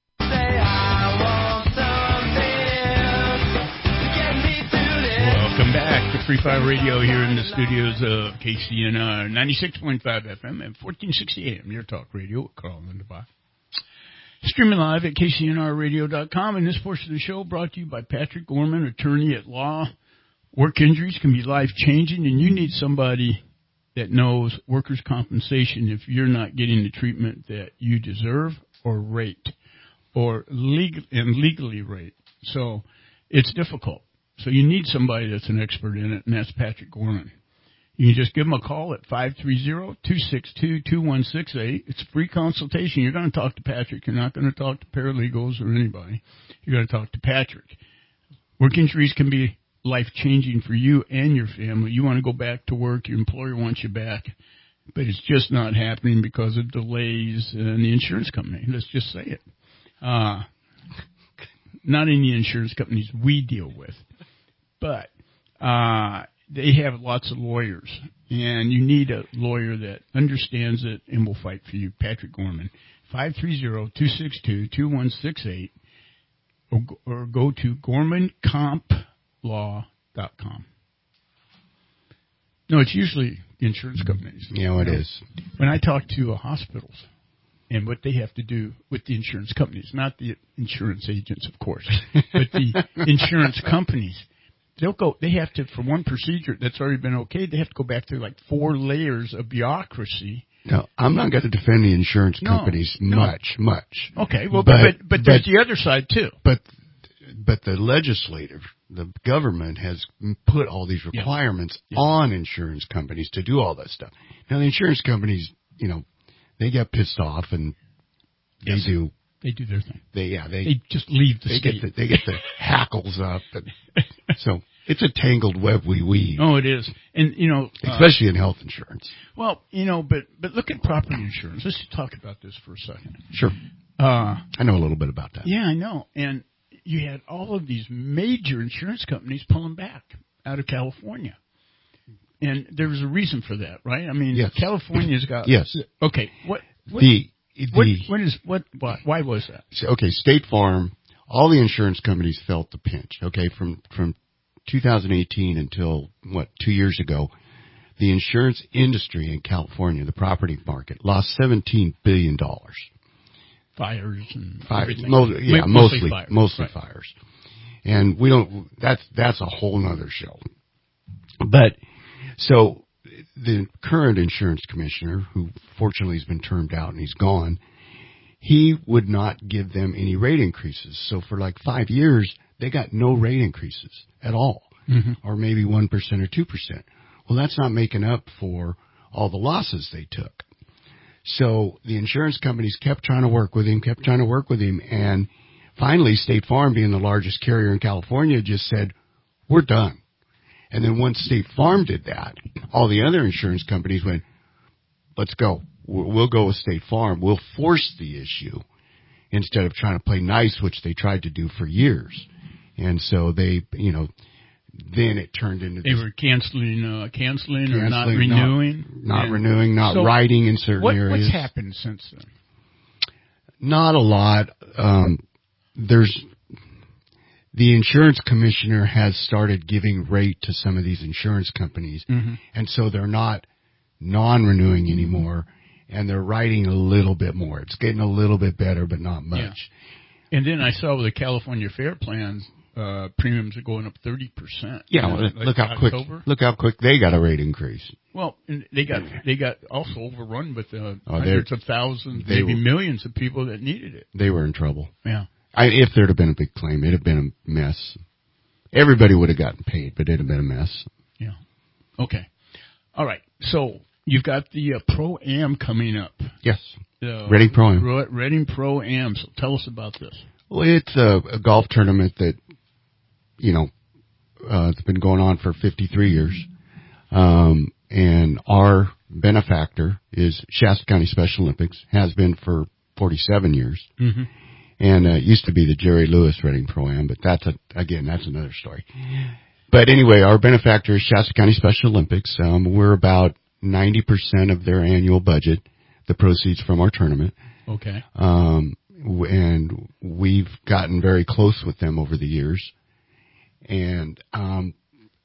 Welcome back to Free Fire Radio here in the studios of K C N R ninety-six point five F M and fourteen sixty A M, your talk radio, Carl and the Bach. Streaming live at K C N R radio dot com, and this portion of the show brought to you by Patrick Gorman, attorney at law. Work injuries can be life-changing, and you need somebody that knows workers' compensation if you're not getting the treatment that you deserve or rate, or legal and legally rate. So it's difficult. So you need somebody that's an expert in it, and that's Patrick Gorman. You can just give him a call at five three zero, two six two, two one six eight. It's a free consultation. You're going to talk to Patrick. You're not going to talk to paralegals or anybody. You're going to talk to Patrick. Work injuries can be life-changing for you and your family. You want to go back to work. Your employer wants you back, but it's just not happening because of delays in the insurance company. Let's just say it. Uh, not in the insurance companies we deal with, but uh, they have lots of lawyers, and you need a lawyer that understands it and will fight for you. Patrick Gorman, five three zero, two six two, two one six eight, or, or go to gorman comp law dot com. No, it's usually the insurance companies. Yeah, it is. When I talk to uh, hospitals and what they have to do with the insurance companies, not the insurance agents, of course, but the insurance companies, they'll go, they have to, for one procedure that's already been okayed, they have to go back to like four layers of bureaucracy. No, I'm not going to defend the insurance companies no, much, no. much. Okay, well, but, but, but there's but, the other side, too. But but the legislative, the government has put all these requirements yeah. Yeah. on insurance companies to do all that stuff. Now, the insurance companies, you know, they get pissed off and they yes. do. They do their thing. They yeah they they just leave the they state. Get the, they get the hackles up, and so it's a tangled web we weave. Oh, it is, and you know, especially uh, in health insurance. Well, you know, but but look at property insurance. Let's talk about this for a second. Sure. Uh, I know a little bit about that. Yeah, I know, and you had all of these major insurance companies pulling back out of California. And there was a reason for that, right? I mean, yes. California's got... Yes. Okay, what... what the, what, the, what is... What, what? Why was that? Okay, State Farm, all the insurance companies felt the pinch, okay? From, from two thousand eighteen until, what, two years ago, the insurance industry in California, the property market, lost seventeen billion dollars. Fires and Fire, everything. Most, yeah, mostly, mostly fires. Mostly right. fires. And we don't, that's, that's a whole nother show. But, so, the current insurance commissioner, who fortunately has been termed out and he's gone, he would not give them any rate increases. So for like five years, they got no rate increases at all. Mm-hmm. Or maybe one percent or two percent. Well, that's not making up for all the losses they took. So the insurance companies kept trying to work with him, kept trying to work with him, and finally State Farm, being the largest carrier in California, just said, we're done. And then once State Farm did that, all the other insurance companies went, let's go. We'll go with State Farm. We'll force the issue instead of trying to play nice, which they tried to do for years. And so they, you know, then it turned into they this, were canceling, uh, canceling, canceling, or not renewing, not, not and renewing, not so writing in certain what, areas. What's happened since then? Not a lot. Um, there's the insurance commissioner has started giving rate to some of these insurance companies, mm-hmm. and so they're not non-renewing anymore, and they're writing a little bit more. It's getting a little bit better, but not much. Yeah. And then I saw with the California Fair plans, uh, premiums are going up thirty percent. Yeah, well, like look how October. quick look how quick they got a rate increase. Well, and they got they got also overrun with uh, oh, hundreds of thousands, maybe were, millions of people that needed it. They were in trouble. Yeah. I, if there'd have been a big claim, it'd have been a mess. Everybody would have gotten paid, but it'd have been a mess. Yeah. Okay. All right. So you've got the uh, Pro-Am coming up. Yes. Uh, Reading Pro-Am. Reading Pro-Am. So tell us about this. Well, it's a, a golf tournament that, you know, uh, it's been going on for fifty-three years. Um, and our benefactor is Shasta County Special Olympics, has been for forty-seven years. Mm-hmm. And uh, it used to be the Jerry Lewis Reading Pro-Am, but that's, a, again, that's another story. But anyway, our benefactor is Shasta County Special Olympics. Um, we're about ninety percent of their annual budget, the proceeds from our tournament. Okay. Um, and we've gotten very close with them over the years and um,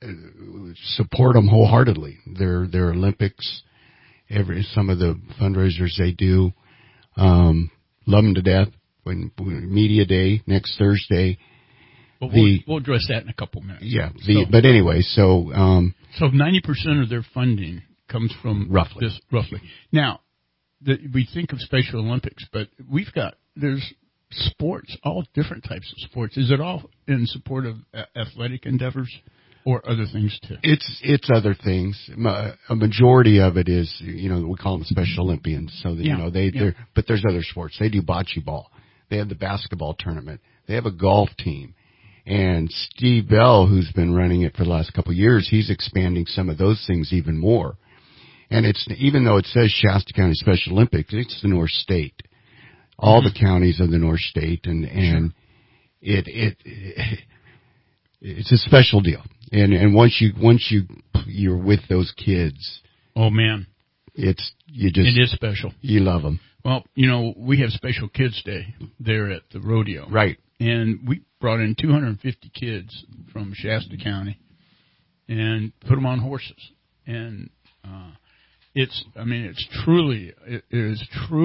support them wholeheartedly. Their their Olympics, every some of the fundraisers they do, um, love them to death. When, when Media Day next Thursday, but the, we'll, we'll address that in a couple minutes. Yeah, the, so, but anyway, so um, so ninety percent of their funding comes from roughly this roughly. Now, the, we think of Special Olympics, but we've got there's sports, all different types of sports. Is it all in support of athletic endeavors or other things too? It's it's other things. A majority of it is, you know, we call them Special Olympians. So that, yeah, you know they yeah. they're but there's other sports. They do bocce ball. They have the basketball tournament. They have a golf team. And Steve Bell, who's been running it for the last couple of years, he's expanding some of those things even more. And it's even though it says Shasta County Special Olympics, it's the North State. All mm-hmm. the counties of the North State, and and sure. it, it it it's a special deal. And and once you once you you're with those kids, oh man, it's you just it is special. You love them. Well, you know, we have Special Kids Day there at the rodeo, right? And we brought in two hundred fifty kids from Shasta County and put them on horses, and uh, it's I mean it's truly it is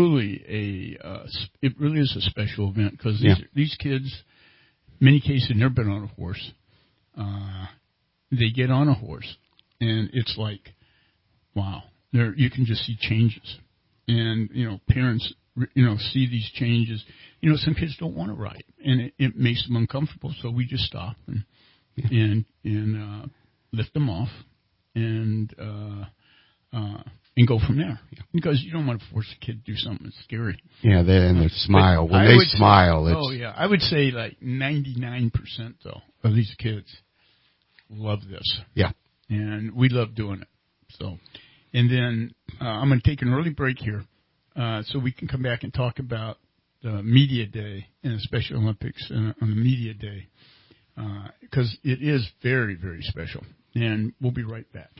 truly a uh, it really is a special event because these yeah. these kids, many cases, have never been on a horse. Uh, they get on a horse, and it's like, wow, there you can just see changes. And, you know, parents, you know, see these changes. You know, some kids don't want to ride, and it, it makes them uncomfortable. So we just stop and yeah. and and uh, lift them off, and uh, uh, and go from there. Yeah. Because you don't want to force a kid to do something that's scary. Yeah, they, and they smile but when I they would smile. Say, it's... Oh yeah, I would say like ninety-nine percent though of these kids love this. Yeah, and we love doing it. So. And then uh, I'm going to take an early break here uh, so we can come back and talk about the Media Day and the Special Olympics uh, on the Media Day because uh, it is very, very special. And we'll be right back.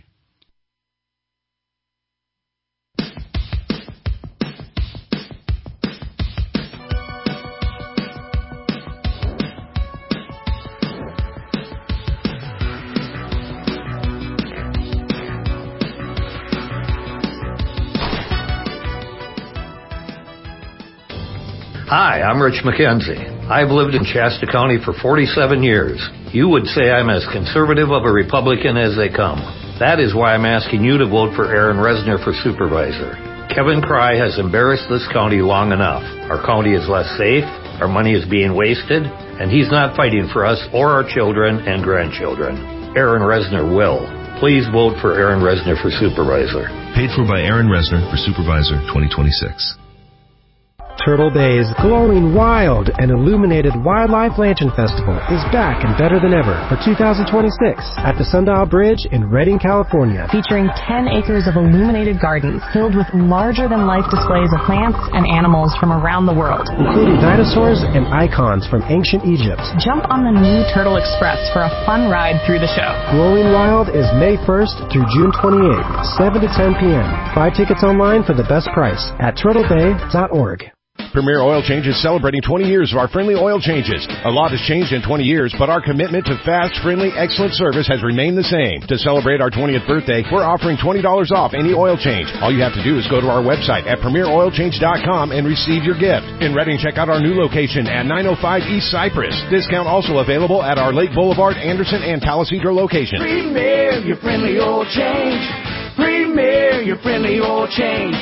Hi, I'm Rich McKenzie. I've lived in Shasta County for forty-seven years. You would say I'm as conservative of a Republican as they come. That is why I'm asking you to vote for Aaron Resner for supervisor. Kevin Cry has embarrassed this county long enough. Our county is less safe, our money is being wasted, and he's not fighting for us or our children and grandchildren. Aaron Resner will. Please vote for Aaron Resner for supervisor. Paid for by Aaron Resner for supervisor twenty twenty-six. Turtle Bay's glowing wild and illuminated Wildlife Lantern Festival is back and better than ever for two thousand twenty-six at the Sundial Bridge in Redding, California. Featuring ten acres of illuminated gardens filled with larger-than-life displays of plants and animals from around the world, including dinosaurs and icons from ancient Egypt. Jump on the new Turtle Express for a fun ride through the show. Glowing Wild is May first through June twenty-eighth, seven to ten p.m. Buy tickets online for the best price at turtle bay dot org. Premier Oil Change is celebrating twenty years of our friendly oil changes. A lot has changed in twenty years, but our commitment to fast, friendly, excellent service has remained the same. To celebrate our twentieth birthday, we're offering twenty dollars off any oil change. All you have to do is go to our website at premier oil change dot com and receive your gift. In Redding, check out our new location at nine oh five East Cypress. Discount also available at our Lake Boulevard, Anderson, and Palisadro locations. Premier, your friendly oil change. Premier, your friendly oil change.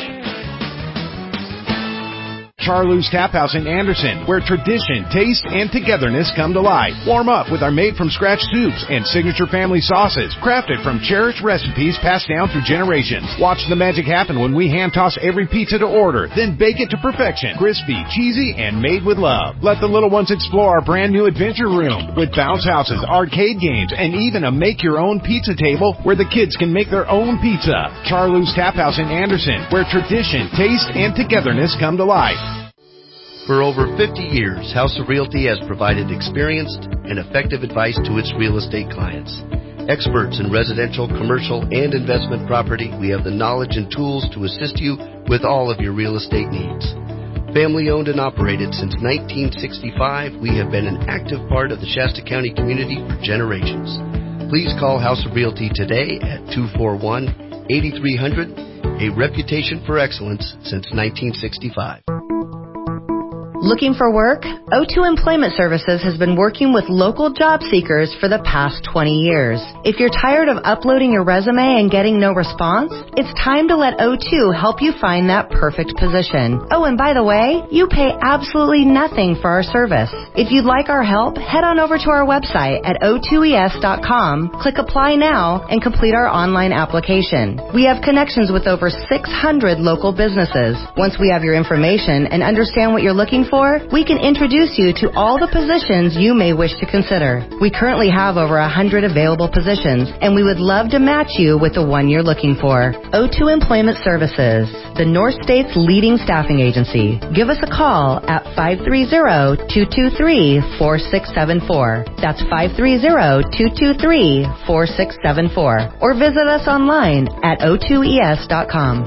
Charlou's Tap House in Anderson, where tradition, taste, and togetherness come to life. Warm up with our made-from-scratch soups and signature family sauces, crafted from cherished recipes passed down through generations. Watch the magic happen when we hand-toss every pizza to order, then bake it to perfection. Crispy, cheesy, and made with love. Let the little ones explore our brand-new adventure room with bounce houses, arcade games, and even a make-your-own pizza table where the kids can make their own pizza. Charlou's Tap House in Anderson, where tradition, taste, and togetherness come to life. For over fifty years, House of Realty has provided experienced and effective advice to its real estate clients. Experts in residential, commercial, and investment property, we have the knowledge and tools to assist you with all of your real estate needs. Family owned and operated since nineteen sixty-five, we have been an active part of the Shasta County community for generations. Please call House of Realty today at two four one, eight three hundred, a reputation for excellence since nineteen sixty-five. Looking for work? O two Employment Services has been working with local job seekers for the past twenty years. If you're tired of uploading your resume and getting no response, it's time to let O two help you find that perfect position. Oh, and by the way, you pay absolutely nothing for our service. If you'd like our help, head on over to our website at O two E S dot com, click Apply Now, and complete our online application. We have connections with over six hundred local businesses. Once we have your information and understand what you're looking for, For, we can introduce you to all the positions you may wish to consider. We currently have over one hundred available positions, and we would love to match you with the one you're looking for. O two Employment Services, the North State's leading staffing agency. Give us a call at five three zero, two two three, four six seven four. That's five three zero, two two three, four six seven four. Or visit us online at O two E S dot com.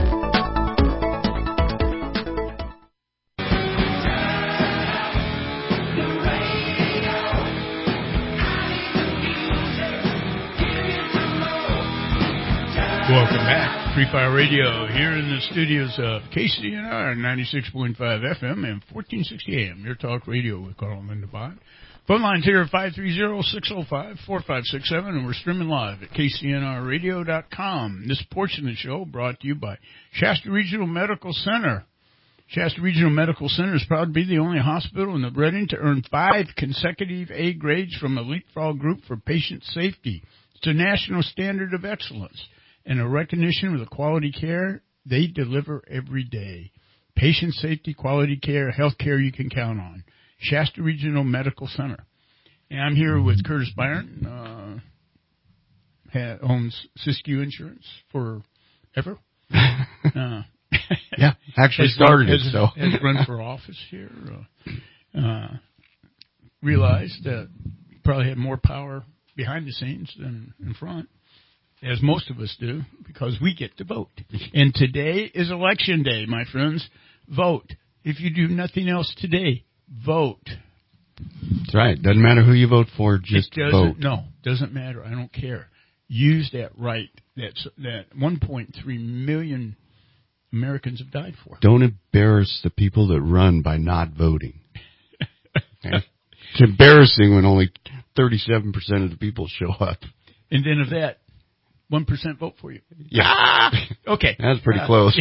Welcome back. Free Fire Radio here in the studios of K C N R ninety-six point five F M and fourteen sixty A M. Your talk radio with Carl and Linda Bott. Phone lines here at five three zero, six zero five, four five six seven, and we're streaming live at K C N R radio dot com. This portion of the show brought to you by Shasta Regional Medical Center. Shasta Regional Medical Center is proud to be the only hospital in the Redding to earn five consecutive A grades from the Leapfrog Group for patient safety. It's a national standard of excellence and a recognition of the quality care they deliver every day. Patient safety, quality care, health care you can count on. Shasta Regional Medical Center. And I'm here with Curtis Byron, uh, ha- owns Siskiyou Insurance forever. uh, yeah, actually has started run, it, has, so. has run for office here. Uh, uh, realized that you probably had more power behind the scenes than in front, as most of us do, because we get to vote. And today is election day, my friends. Vote. If you do nothing else today, vote. That's right. Doesn't matter who you vote for, just it doesn't, vote. No, doesn't matter. I don't care. Use that right that's, that one point three million Americans have died for. Don't embarrass the people that run by not voting. Okay? It's embarrassing when only thirty-seven percent of the people show up. And then of that, one percent vote for you. Yeah. Ah! Okay. That's pretty uh, close.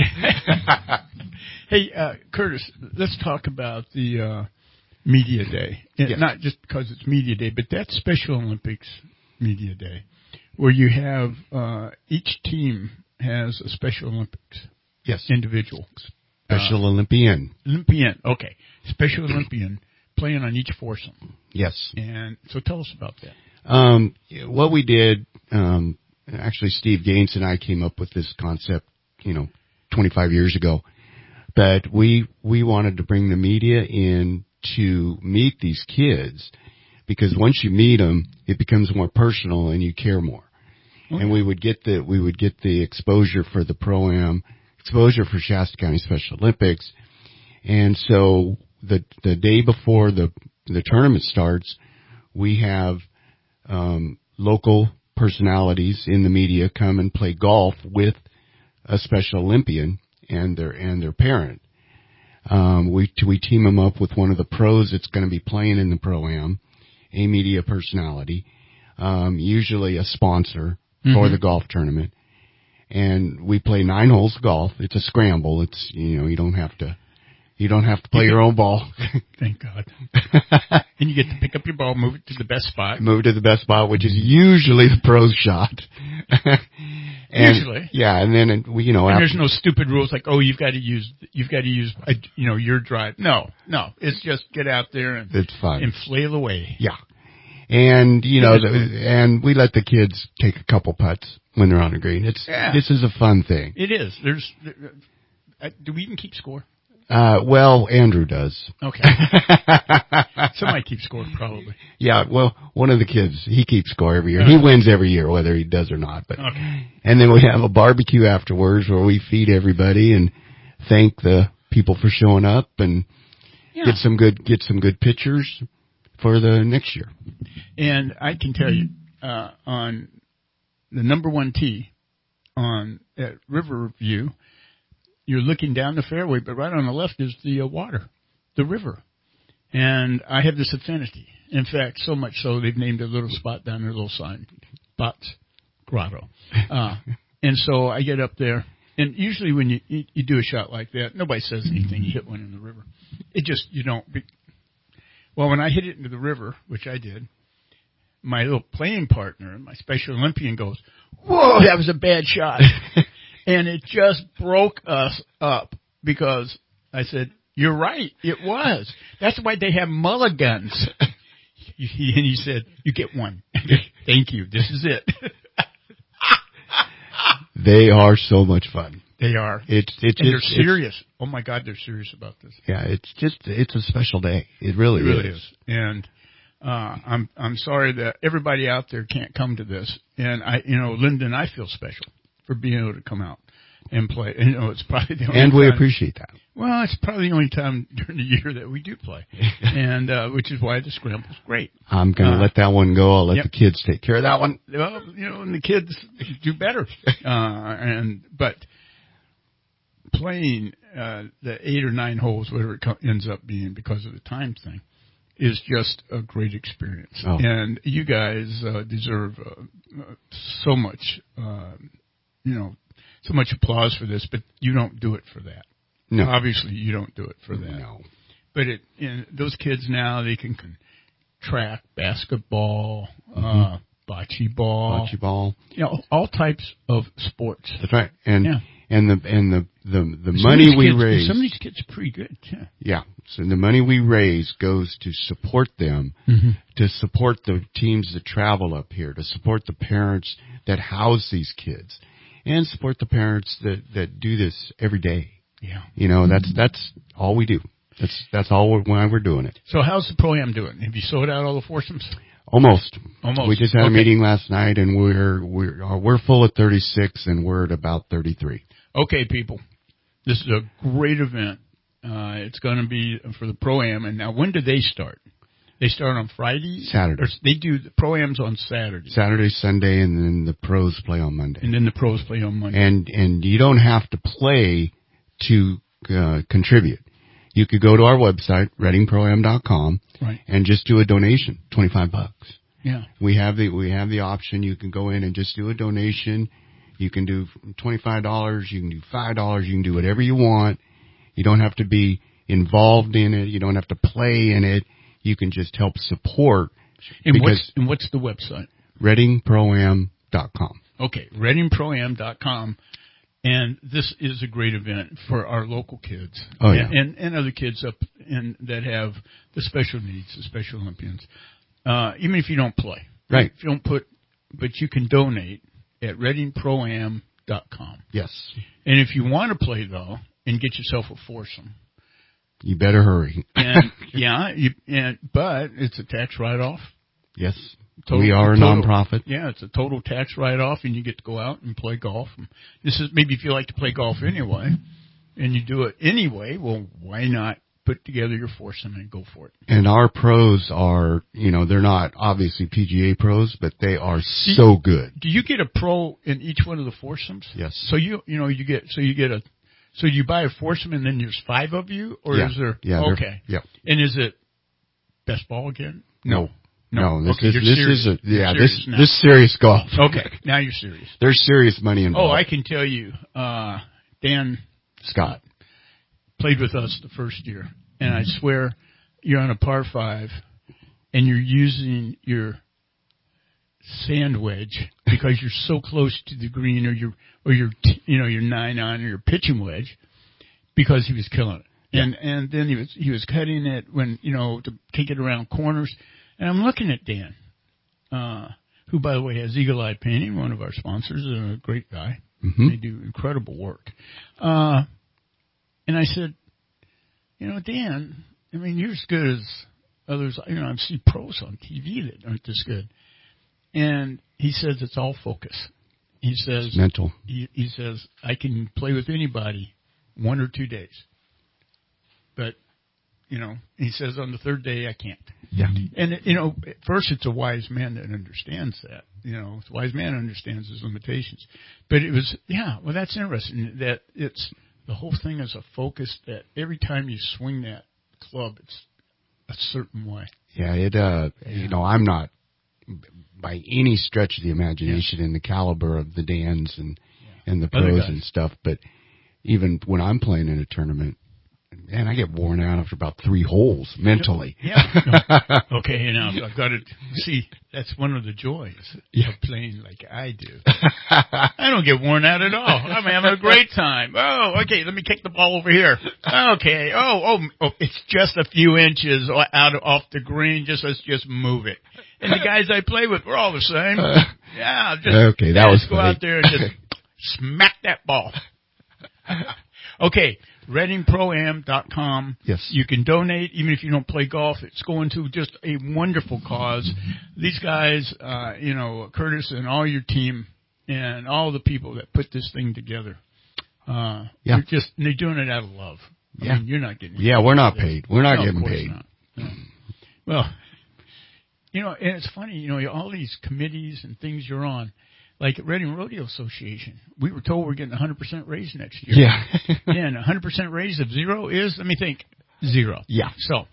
Hey, uh, Curtis, let's talk about the uh, Media Day. Yeah. Not just because it's Media Day, but that's Special Olympics Media Day, where you have uh, each team has a Special Olympics yes. individual Special uh, Olympian. Olympian, okay. Special Olympian playing on each foursome. Yes. And so tell us about that. Um, what we did, um, actually Steve Gaines and I came up with this concept, you know, twenty-five years ago. But we, we wanted to bring the media in to meet these kids, because once you meet them, it becomes more personal and you care more. Okay. And we would get the, we would get the exposure for the Pro-Am, exposure for Shasta County Special Olympics. And so the, the day before the, the tournament starts, we have, um, local personalities in the media come and play golf with a Special Olympian and their, and their parent. Um, we, we team them up with one of the pros that's going to be playing in the Pro-Am, a media personality, um, usually a sponsor mm-hmm. for the golf tournament. And we play nine holes of golf. It's a scramble. It's, you know, you don't have to, you don't have to play your own ball. Thank God. And you get to pick up your ball, move it to the best spot. Move it to the best spot, which is usually the pro's shot. And, usually. Yeah, and then, we, you know. And after, there's no stupid rules like, oh, you've got to use, you've got to use, a, you know, your drive. No, no. It's just get out there and, it's fun. and flail away. Yeah. And, you know, the, and we let the kids take a couple putts when they're on the green. It's, yeah. This is a fun thing. It is. There's, uh, do we even keep score? Uh, well, Andrew does. Okay. Somebody keeps score, probably. Yeah, well, one of the kids, he keeps score every year. He wins every year, whether he does or not. But okay. And then we have a barbecue afterwards where we feed everybody and thank the people for showing up and yeah. get some good, get some good pictures for the next year. And I can tell you, uh, on the number one tee on at Riverview, you're looking down the fairway, but right on the left is the uh, water, the river. And I have this affinity. In fact, so much so they've named a little spot down there, a little sign, Bots Grotto. Uh, and so I get up there, and usually when you, you you do a shot like that, nobody says anything. You hit one in the river. It just, you don't. Be, well, when I hit it into the river, which I did, my little playing partner, my Special Olympian, goes, "Whoa, that was a bad shot." And it just broke us up because I said, "You're right, it was. That's why they have mulligans." And he said, "You get one." Thank you. This is it. They are so much fun. They are. It's it's and it's, they're serious. It's, oh my God, they're serious about this. Yeah, it's just it's a special day. It really, it really is. is. And uh, I'm I'm sorry that everybody out there can't come to this. And I, you know, Linda and I feel special for being able to come out and play. And, you know, it's probably the only and we time, appreciate that. Well, it's probably the only time during the year that we do play, and uh, which is why the scramble's great. I'm going to uh, let that one go. I'll let yep. the kids take care of that one. Well, you know, and the kids do better. uh, and but playing uh, the eight or nine holes, whatever it co- ends up being, because of the time thing, is just a great experience. Oh. And you guys uh, deserve uh, so much, uh, you know, so much applause for this, but you don't do it for that. No. Obviously, you don't do it for that. No. But it, and those kids now, they can, can track, basketball, mm-hmm. uh, bocce ball, bocce ball, you know, all types of sports. That's right. And yeah. and the and the the, the some money we kids, raise. Some of these kids are pretty good. Yeah. Yeah. So the money we raise goes to support them, mm-hmm. to support the teams that travel up here, to support the parents that house these kids, and support the parents that that do this every day. Yeah. You know, that's that's all we do. That's that's all we're, why we're doing it. So how's the Pro-Am doing? Have you sold out all the foursomes? Almost. Almost. We just had okay. a meeting last night, and we're we're we're full at thirty-six, and we're at about thirty-three. Okay, people, this is a great event. Uh, it's going to be for the Pro-Am, and now when do they start? They start on Friday? Saturday. Or they do the Pro-Ams on Saturday. Saturday, Sunday, and then the pros play on Monday. And then the pros play on Monday. And and you don't have to play to uh, contribute. You could go to our website, reading pro am dot com, right. and just do a donation, twenty-five bucks. Yeah. We have the we have the option. You can go in and just do a donation. You can do twenty-five dollars. You can do five dollars. You can do whatever you want. You don't have to be involved in it. You don't have to play in it. You can just help support. And what's, and what's the website? reading pro am dot com. Okay, reading pro am dot com. And this is a great event for our local kids. Oh, yeah. And, and, and other kids up in that have the special needs, the Special Olympians. Uh, even if you don't play. Right. If you don't put, but you can donate at reading pro am dot com. Yes. And if you want to play, though, and get yourself a foursome. You better hurry. and, yeah, you, and but it's a tax write-off. Yes. Total, we are a total, nonprofit. Yeah, it's a total tax write-off, and you get to go out and play golf. And this is maybe if you like to play golf anyway, and you do it anyway, well, why not put together your foursome and go for it? And our pros are, you know, they're not obviously P G A pros, but they are so good. Do you get a pro in each one of the foursomes? Yes. So you, you know, you get, so you get a, so you buy a foursome and then there's five of you, or yeah. is there? Yeah. Okay. Yeah. And is it best ball again? No. No, no this okay, is you're this serious. is a yeah You're this now. this serious golf. Okay, now you're serious. There's serious money involved. Oh, I can tell you, uh, Dan Scott played with us the first year, and I swear you're on a par five, and you're using your sand wedge because you're so close to the green, or your or your you know your nine on or your pitching wedge, because he was killing it. Yeah. And and then he was he was cutting it when you know to take it around corners, and I'm looking at Dan, uh, who by the way has Eagle Eye Painting, one of our sponsors, and a great guy. Mm-hmm. They do incredible work. Uh, and I said, you know, Dan, I mean, you're as good as others. You know, I see pros on T V that aren't this good. And he says it's all focus. He says it's mental. He, he says I can play with anybody one or two days. But, you know, he says on the third day I can't. Yeah. And, you know, at first it's a wise man that understands that. You know, a wise man understands his limitations. But it was, yeah, well, that's interesting that it's, the whole thing is a focus that every time you swing that club, it's a certain way. Yeah, it, uh, you know, I'm not by any stretch of the imagination yeah. in the caliber of the Dans and, yeah. and the pros and stuff, but even when I'm playing in a tournament, man, I get worn out after about three holes mentally. Yeah. No. Okay, you know, I've got to see. That's one of the joys yeah. of playing like I do. I don't get worn out at all. I'm having a great time. Oh, okay. Let me kick the ball over here. Okay. Oh, oh, oh it's just a few inches out of, off the green. Just let's just move it. And the guys I play with, we're all the same. Yeah. Just, okay, that was just go funny. out there and just smack that ball. Okay. reading pro am dot com. Yes. You can donate even if you don't play golf. It's going to just a wonderful cause. These guys, uh, you know, Curtis and all your team and all the people that put this thing together, uh, yeah. they're just, they're doing it out of love. I yeah. mean, you're not getting Yeah, we're not paid. We're not no, getting paid. Not. No. Well, you know, and it's funny, you know, all these committees and things you're on. Like at Reading Rodeo Association, we were told we're getting a one hundred percent raise next year. Yeah. Yeah, and a one hundred percent raise of zero is, let me think, zero. Yeah. So,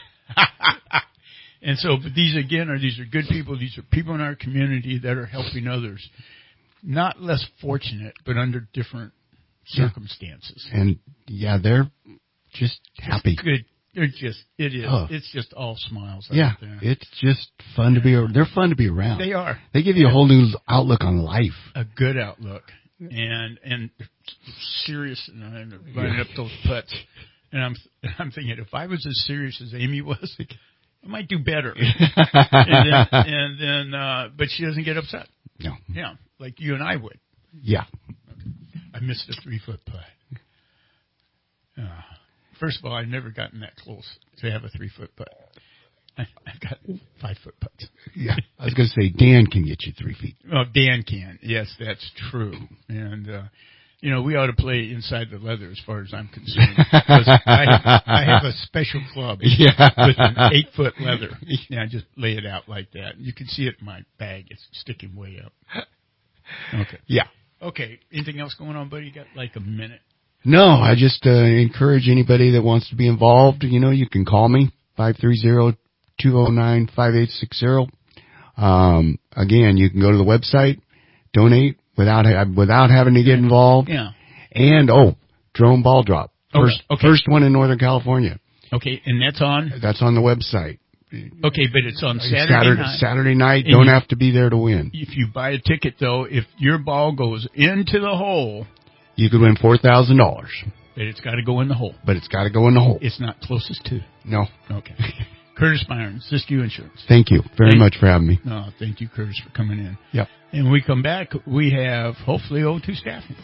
and so, but these again are, these are good people. These are people in our community that are helping others. Not less fortunate, but under different circumstances. Yeah. And yeah, they're just happy. Good. They're just, it is, oh. it's just all smiles yeah, out there. It's just fun yeah. to be, they're fun to be around. They are. They give you a whole new outlook on life. A good outlook. And, and serious, and I'm running yeah. up those putts. And I'm, I'm thinking, if I was as serious as Amy was, I might do better. and then, and then uh, but she doesn't get upset. No. Yeah, like you and I would. Yeah. I missed a three-foot putt. Uh, First of all, I've never gotten that close to have a three-foot putt. I, I've got five-foot putts. Yeah, I was going to say, Dan can get you three feet. Oh, Dan can. Yes, that's true. And, uh, you know, we ought to play inside the leather as far as I'm concerned. Because I have, I have a special club yeah. with an eight-foot leather. Yeah, I just lay it out like that. You can see it in my bag. It's sticking way up. Okay. Yeah. Okay. Anything else going on, buddy? You got like a minute. No, I just uh, encourage anybody that wants to be involved. You know, you can call me, five three zero, two zero nine, five eight six zero. Um, again, you can go to the website, donate without ha- without having to get involved. Yeah. And, oh, drone ball drop. First, okay. Okay. first one in Northern California. Okay, and that's on? That's on the website. Okay, but it's on Saturday, Saturday night. Saturday night. Don't you, have to be there to win. If you buy a ticket, though, if your ball goes into the hole, You could win four thousand dollars. But it's got to go in the hole. But it's got to go in the hole. It's not closest to. No. Okay. Curtis Byron, Siskiyou Insurance. Thank you very thank, much for having me. No, thank you, Curtis, for coming in. Yep. And when we come back, we have, hopefully, O two staffing.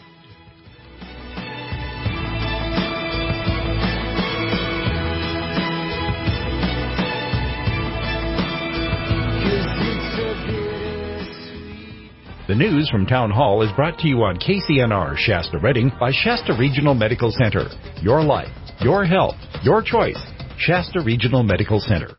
The news from Town Hall is brought to you on K C N R Shasta Redding by Shasta Regional Medical Center. Your life, your health, your choice. Shasta Regional Medical Center.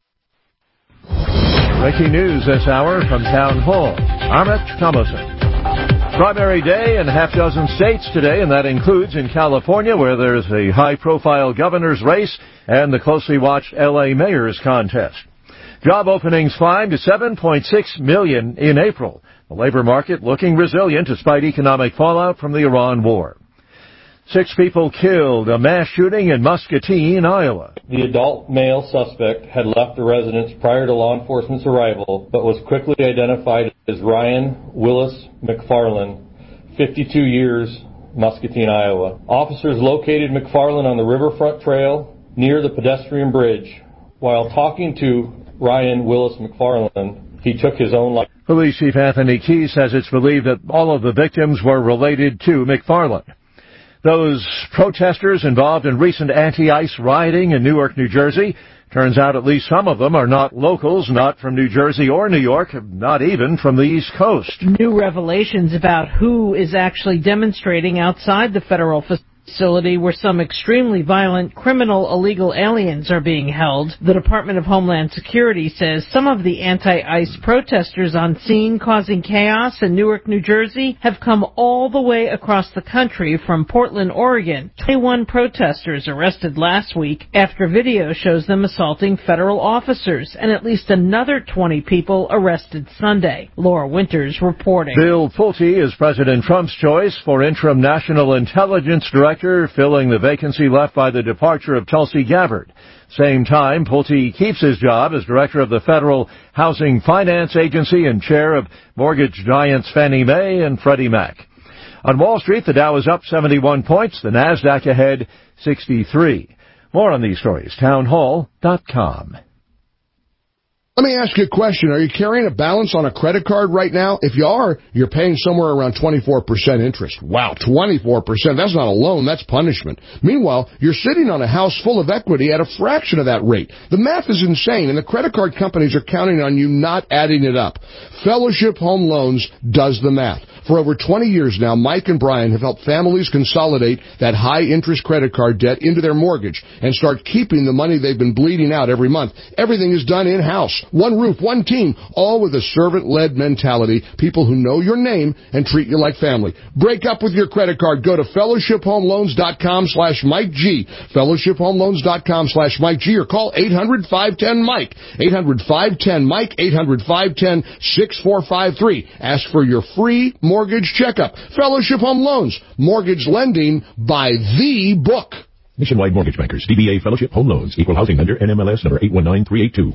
Breaking news this hour from Town Hall. I'm Rich Thomason. Primary day in a half dozen states today, and that includes in California, where there's a high-profile governor's race and the closely watched L A mayor's contest. Job openings climbed to seven point six million in April. The labor market looking resilient despite economic fallout from the Iran war. Six people killed, a mass shooting in Muscatine, Iowa. The adult male suspect had left the residence prior to law enforcement's arrival, but was quickly identified as Ryan Willis McFarland, fifty-two years, Muscatine, Iowa. Officers located McFarland on the Riverfront Trail near the pedestrian bridge. While talking to Ryan Willis McFarland, he took his own life. Police Chief Anthony Key says it's believed that all of the victims were related to McFarland. Those protesters involved in recent anti-ICE rioting in Newark, New Jersey, turns out at least some of them are not locals, not from New Jersey or New York, not even from the East Coast. New revelations about who is actually demonstrating outside the federal facility. Facility where some extremely violent criminal illegal aliens are being held. The Department of Homeland Security says some of the anti-ICE protesters on scene causing chaos in Newark, New Jersey have come all the way across the country from Portland, Oregon. twenty-one protesters arrested last week after video shows them assaulting federal officers, and at least another twenty people arrested Sunday. Laura Winters reporting. Bill Pulte is President Trump's choice for interim National Intelligence Director, filling the vacancy left by the departure of Tulsi Gabbard. Same time, Pulte keeps his job as director of the Federal Housing Finance Agency and chair of mortgage giants Fannie Mae and Freddie Mac. On Wall Street, the Dow is up seventy-one points, the Nasdaq ahead sixty-three. More on these stories, town hall dot com. Let me ask you a question. Are you carrying a balance on a credit card right now? If you are, you're paying somewhere around twenty-four percent interest. Wow, twenty-four percent. That's not a loan, that's punishment. Meanwhile, you're sitting on a house full of equity at a fraction of that rate. The math is insane, and the credit card companies are counting on you not adding it up. Fellowship Home Loans does the math. For over twenty years now, Mike and Brian have helped families consolidate that high-interest credit card debt into their mortgage and start keeping the money they've been bleeding out every month. Everything is done in-house. One roof, one team, all with a servant-led mentality, people who know your name and treat you like family. Break up with your credit card. Go to fellowship home loans dot com slash Mike G, fellowship home loans dot com slash Mike G, or call eight hundred, five one zero, Mike, eight hundred, five one zero, Mike, eight hundred, five one zero, six four five three. Ask for your free mortgage checkup. Fellowship Home Loans, mortgage lending by the book. Nationwide Mortgage Bankers, D B A Fellowship Home Loans, Equal Housing Lender, N M L S number eight one nine three eight two.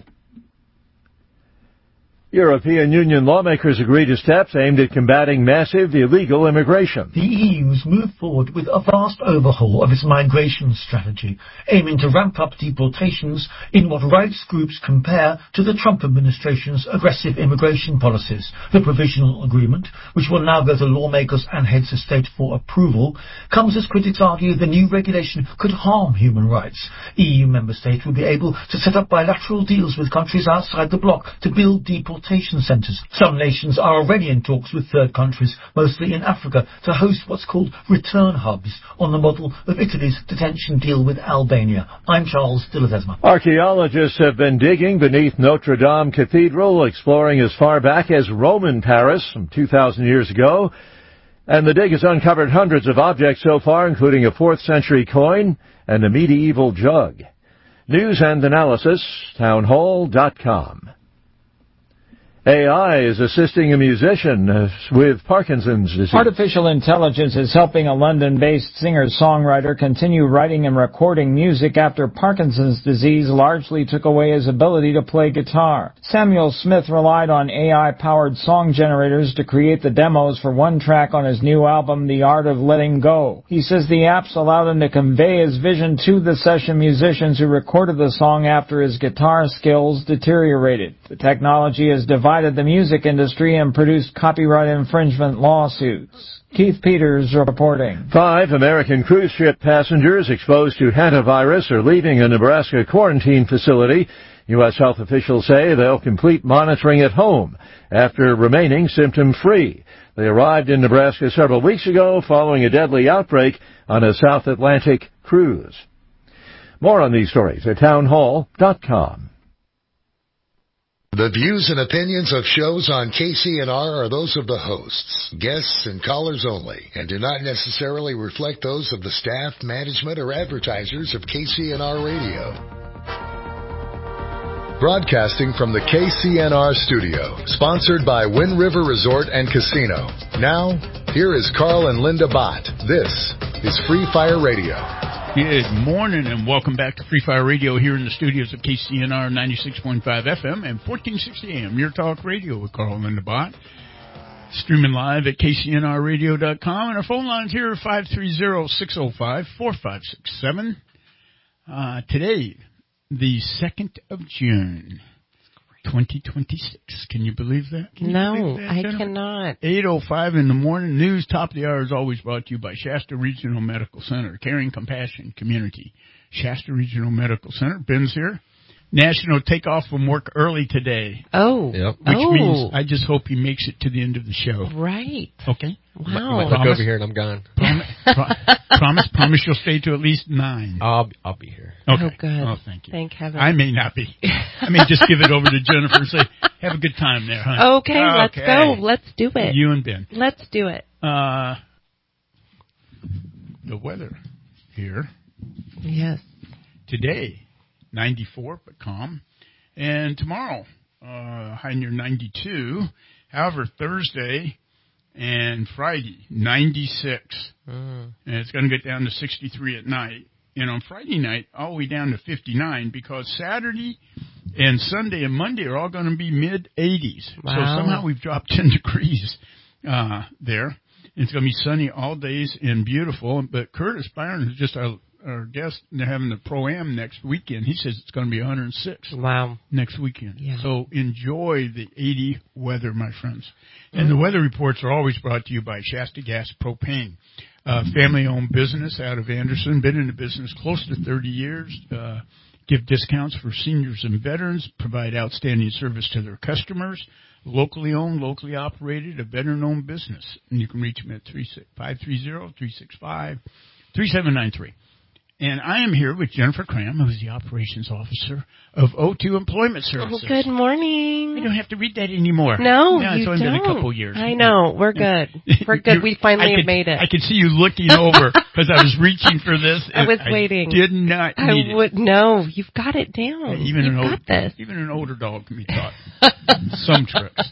European Union lawmakers agreed to steps aimed at combating massive illegal immigration. The E U's moved forward with a vast overhaul of its migration strategy, aiming to ramp up deportations in what rights groups compare to the Trump administration's aggressive immigration policies. The provisional agreement, which will now go to lawmakers and heads of state for approval, comes as critics argue the new regulation could harm human rights. E U member states will be able to set up bilateral deals with countries outside the bloc to build deportation centres. Some nations are already in talks with third countries, mostly in Africa, to host what's called return hubs on the model of Italy's detention deal with Albania. I'm Charles Dilladesma. Archaeologists have been digging beneath Notre Dame Cathedral, exploring as far back as Roman Paris some two thousand years ago. And the dig has uncovered hundreds of objects so far, including a fourth century coin and a medieval jug. News and analysis, town hall dot com. A I is assisting a musician uh, with Parkinson's disease. Artificial intelligence is helping a London-based singer-songwriter continue writing and recording music after Parkinson's disease largely took away his ability to play guitar. Samuel Smith relied on A I-powered song generators to create the demos for one track on his new album, The Art of Letting Go. He says the apps allowed him to convey his vision to the session musicians who recorded the song after his guitar skills deteriorated. The technology has divided the music industry and produced copyright infringement lawsuits. Keith Peters reporting. Five American cruise ship passengers exposed to hantavirus are leaving a Nebraska quarantine facility. U S health officials say they'll complete monitoring at home after remaining symptom-free. They arrived in Nebraska several weeks ago following a deadly outbreak on a South Atlantic cruise. More on these stories at townhall dot com. The views and opinions of shows on K C N R are those of the hosts, guests, and callers only, and do not necessarily reflect those of the staff, management, or advertisers of K C N R Radio. Broadcasting from the K C N R studio, sponsored by Wind River Resort and Casino. Now, here is Carl and Linda Bott. This is Free Fire Radio. Good morning and welcome back to Free Fire Radio here in the studios of K C N R ninety-six point five F M and fourteen sixty A M, your talk radio with Carl and Linda Bott. Streaming live at K C N R radio dot com, and our phone lines here are five three zero, six zero five, four five six seven. Uh, today, the second of June, twenty twenty-six. Can you believe that? Can you no, believe that, I Jennifer? cannot. eight oh five in the morning. News top of the hour is always brought to you by Shasta Regional Medical Center. Caring Compassion Community. Shasta Regional Medical Center. Ben's here. National takeoff from work early today. Oh. Yep. Which oh. means I just hope he makes it to the end of the show. Right. Okay. Wow. I might look over here and I'm gone. Promise, pro- promise, promise you'll stay to at least nine. I'll I'll be here. Okay. Oh, good. Oh, thank you. Thank heaven. I may not be. I may just give it over to Jennifer and say, have a good time there, huh? Okay, okay, let's go. Let's do it. You and Ben. Let's do it. Uh, the weather here. Yes. Today, ninety-four, but calm. And tomorrow, uh, high near ninety-two. However, Thursday and Friday, ninety-six. Mm. And it's going to get down to sixty-three at night. And on Friday night, all the way down to fifty-nine, because Saturday and Sunday and Monday are all going to be mid-eighties. Wow. So somehow we've dropped ten degrees uh, there. It's going to be sunny all days and beautiful. But Curtis Byron is just our, our guest. They're having the Pro-Am next weekend. He says it's going to be one hundred six wow. next weekend. Yeah. So enjoy the eighty weather, my friends. And the weather reports are always brought to you by Shasta Gas Propane. Uh, family-owned business out of Anderson. Been in the business close to thirty years. Uh, give discounts for seniors and veterans. Provide outstanding service to their customers. Locally owned, locally operated, a veteran-owned business. And you can reach them at five three zero, three six five, three seven nine three. And I am here with Jennifer Cram, who is the operations officer of O two Employment Services. Oh, good morning. We don't have to read that anymore. No, no you it's only don't. been a couple years. I know. We're good. We're good. We finally could, have made it. I could see you looking over because I was reaching for this. I was I waiting. did not I need would, it. No, you've got it down. Yeah, even you've an got old, this. Even an older dog can be taught some tricks.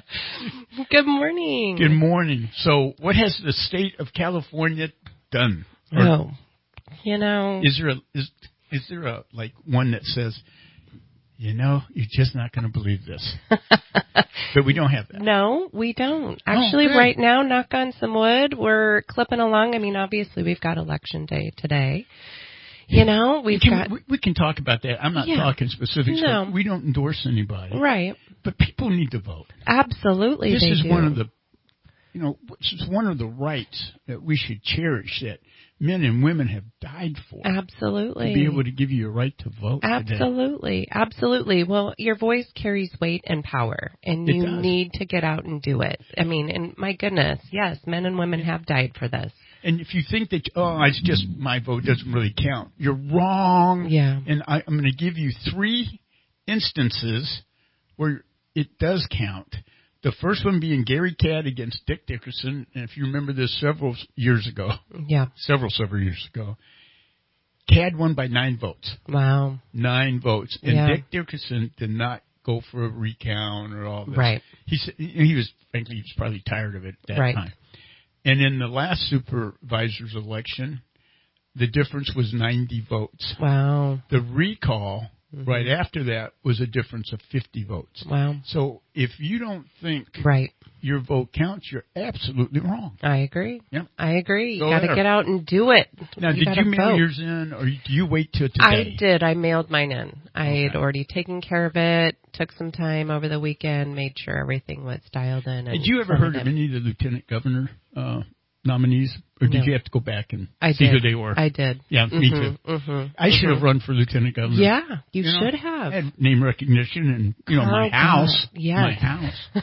Good morning. Good morning. So what has the state of California done? Or, oh. You know, is there a is is there a like one that says, you know, you're just not going to believe this, but we don't have that. No, we don't. Actually, oh, right now, knock on some wood, we're clipping along. I mean, obviously, we've got election day today. You know, we've can, got. We, we can talk about that. I'm not yeah. talking specifics. No. We don't endorse anybody, right? But people need to vote. Absolutely, this they is do. one of the, you know, this is one of the rights that we should cherish that men and women have died for. Absolutely. To be able to give you a right to vote. Absolutely. Today. Absolutely. Well, your voice carries weight and power, and it you does. need to get out and do it. I mean, and my goodness, yes, men and women have died for this. And if you think that, oh, it's just my vote doesn't really count, you're wrong. Yeah. And I, I'm going to give you three instances where it does count. The first one being Gary Cadd against Dick Dickerson. And if you remember this several years ago. Yeah. Several, several years ago. Cadd won by nine votes. Wow. Nine votes. And yeah. Dick Dickerson did not go for a recount or all this. Right. He said he was frankly he was probably tired of it at that right. time. And in the last supervisor's election, the difference was ninety votes. Wow. The recall mm-hmm. right after that was a difference of fifty votes. Wow. So if you don't think right. your vote counts, you're absolutely wrong. I agree. Yep. I agree. Go You got to get out and do it. Now, you did you mail vote. yours in, or do you wait till today? I did. I mailed mine in. I okay. had already taken care of it, took some time over the weekend, made sure everything was dialed in. And had you ever heard of any of the lieutenant governor uh, nominees, or did no. you have to go back and I see did. who they were? I did. Yeah, mm-hmm, me too. Mm-hmm, I should mm-hmm. have run for lieutenant governor. Yeah, you, you should know, have. I had name recognition and, you know, oh, my house. God. Yes. My house.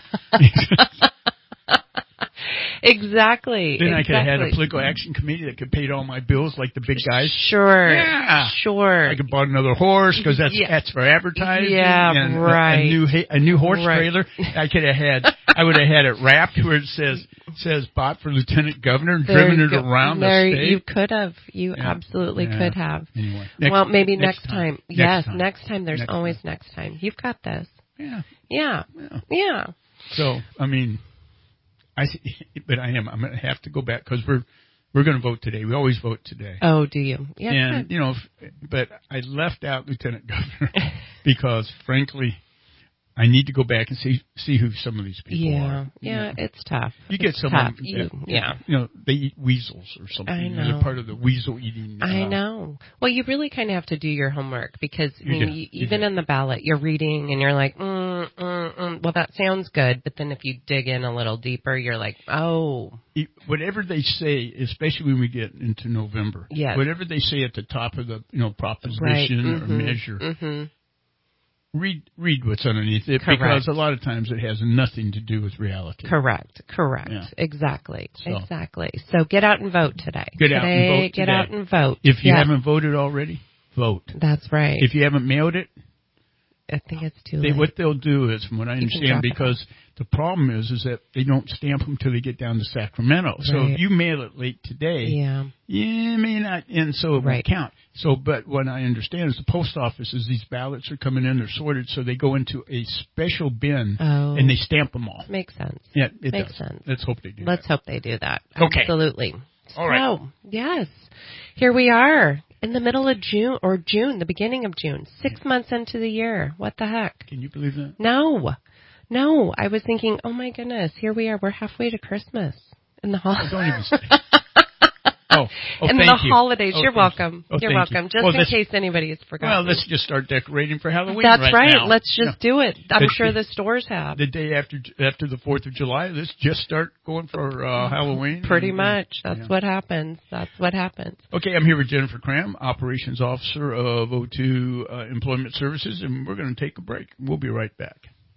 Exactly. Then exactly. I could have had a political action committee that could pay all my bills like the big guys. Sure. Yeah. Sure. I could bought another horse because that's yeah. that's for advertising. Yeah, and right. A, a new a new horse right. trailer. I could have had. I would have had it wrapped where it says says bought for lieutenant governor and there driven it go. around there, the state. You could have. You yeah. absolutely yeah. could have. Anyway. Next, well, maybe next, next time. time. Yes, next time. next time. There's next always time. next time. You've got this. Yeah. Yeah. Yeah. Yeah. So I mean. I, but I am. I'm going to have to go back because we're we're going to vote today. We always vote today. Oh, do you? Yeah. And you know, but I left out lieutenant governor because, frankly, I need to go back and see see who some of these people yeah. are. Yeah, know. it's tough. You it's get someone, tough. You, that, yeah. You know, they eat weasels or something. I know. They're part of the weasel eating. Uh, I know. Well, you really kind of have to do your homework because I You mean, do. you, You even do. in the ballot, you're reading and you're like, mm, mm, mm. well, that sounds good, but then if you dig in a little deeper, you're like, oh. Whatever they say, especially when we get into November, yes. whatever they say at the top of the you know proposition right. or mm-hmm. measure. Mm-hmm. Read read what's underneath it Correct. because a lot of times it has nothing to do with reality. Correct. Correct. Yeah. Exactly. So. Exactly. So get out and vote today. Get today, out and vote Get today. out and vote. If you yes. haven't voted already, vote. That's right. If you haven't mailed it, I think it's too they, late. what they'll do is, from what I You can understand, drop it because the problem is, is that they don't stamp them till they get down to Sacramento. So Right. if you mail it late today, yeah, you may not, and so it Right. won't count. So, but what I understand is the post office is these ballots are coming in, they're sorted, so they go into a special bin Oh. and they stamp them all. Makes sense. Yeah, it Makes does. sense. Let's hope they do. Let's that. hope they do that. Okay. Absolutely. All right. So, yes, here we are in the middle of June, or June, the beginning of June, six months into the year. What the heck? Can you believe that? No, no. I was thinking, oh my goodness, here we are. We're halfway to Christmas in the holidays. Oh, don't even say. Oh, oh in thank the you. holidays. Oh, You're thank welcome. you. Oh, You're thank welcome. you. Just well, in let's, case anybody has forgotten. Well, let's just start decorating for Halloween. That's right. right. Now. Let's just yeah. do it. I'm Let's sure do- the stores have. The day after after the Fourth of July, let's just start going for uh, Halloween. Pretty and, much. That's yeah. what happens. That's what happens. Okay, I'm here with Jennifer Cram, Operations Officer of O two uh, Employment Services, and we're going to take a break. We'll be right back.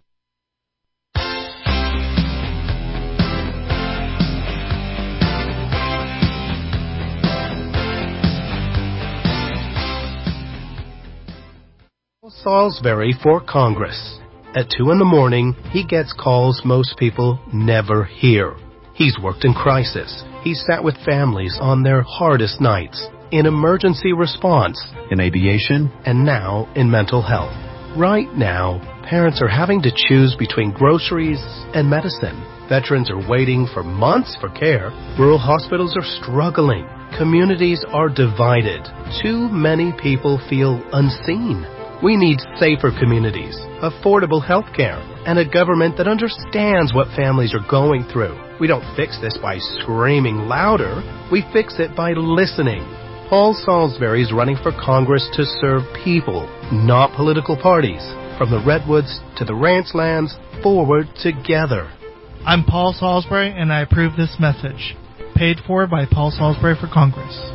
Salisbury for Congress. At two in the morning, he gets calls most people never hear. He's worked in crisis. He's sat with families on their hardest nights, in emergency response, in aviation, and now in mental health. Right now, parents are having to choose between groceries and medicine. Veterans are waiting for months for care. Rural hospitals are struggling. Communities are divided. Too many people feel unseen. We need safer communities, affordable health care, and a government that understands what families are going through. We don't fix this by screaming louder. We fix it by listening. Paul Salisbury is running for Congress to serve people, not political parties. From the Redwoods to the ranch lands, forward together. I'm Paul Salisbury, and I approve this message. Paid for by Paul Salisbury for Congress.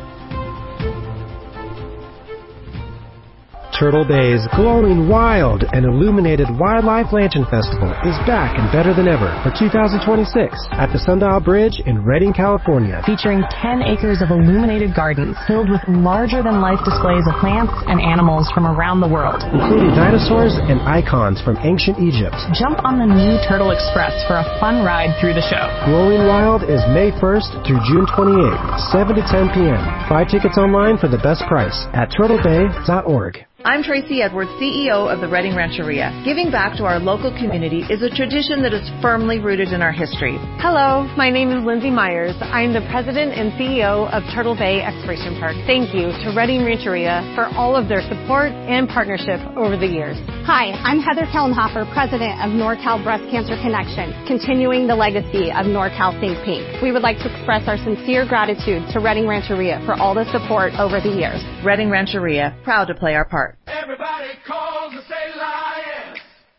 Turtle Bay's glowing wild and illuminated Wildlife Lantern Festival is back and better than ever for two thousand twenty-six at the Sundial Bridge in Redding, California. Featuring ten acres of illuminated gardens filled with larger-than-life displays of plants and animals from around the world, including dinosaurs and icons from ancient Egypt. Jump on the new Turtle Express for a fun ride through the show. Glowing Wild is May first through June twenty-eighth, seven to ten p.m. Buy tickets online for the best price at turtle bay dot org. I'm Tracy Edwards, C E O of the Redding Rancheria. Giving back to our local community is a tradition that is firmly rooted in our history. Hello, my name is Lindsay Myers. I'm the president and C E O of Turtle Bay Exploration Park. Thank you to Redding Rancheria for all of their support and partnership over the years. Hi, I'm Heather Kellenhofer, president of NorCal Breast Cancer Connection, continuing the legacy of NorCal Think Pink. We would like to express our sincere gratitude to Redding Rancheria for all the support over the years. Redding Rancheria, proud to play our part. Everybody calls and say lion.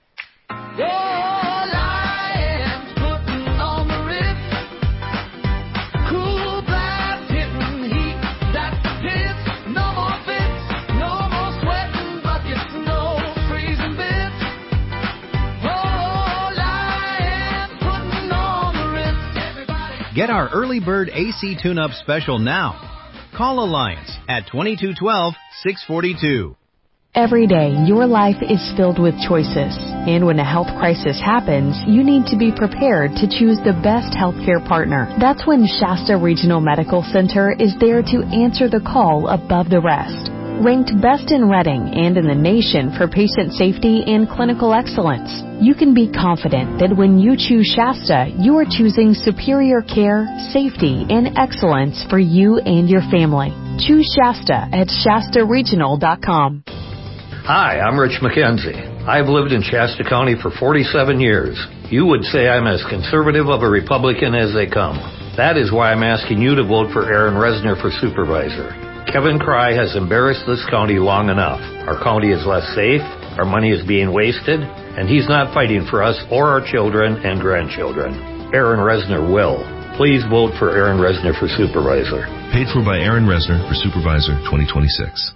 Oh, lion, putting on the Ritz. Cool blast, hitting heat, that's the tits. No more fits, no more sweating buckets, no freezing bits. Oh, lion, putting on the Ritz. Everybody. Get our early bird A C tune-up special now. Call Alliance at twenty-two twelve, six forty-two. Every day, your life is filled with choices. And when a health crisis happens, you need to be prepared to choose the best healthcare partner. That's when Shasta Regional Medical Center is there to answer the call above the rest. Ranked best in Redding and in the nation for patient safety and clinical excellence, you can be confident that when you choose Shasta, you are choosing superior care, safety, and excellence for you and your family. Choose Shasta at Shasta Regional dot com. Hi, I'm Rich McKenzie. I've lived in Shasta County for forty-seven years. You would say I'm as conservative of a Republican as they come. That is why I'm asking you to vote for Aaron Resner for supervisor. Kevin Cry has embarrassed this county long enough. Our county is less safe, our money is being wasted, and he's not fighting for us or our children and grandchildren. Aaron Resner will. Please vote for Aaron Resner for supervisor. Paid for by Aaron Resner for supervisor twenty twenty-six.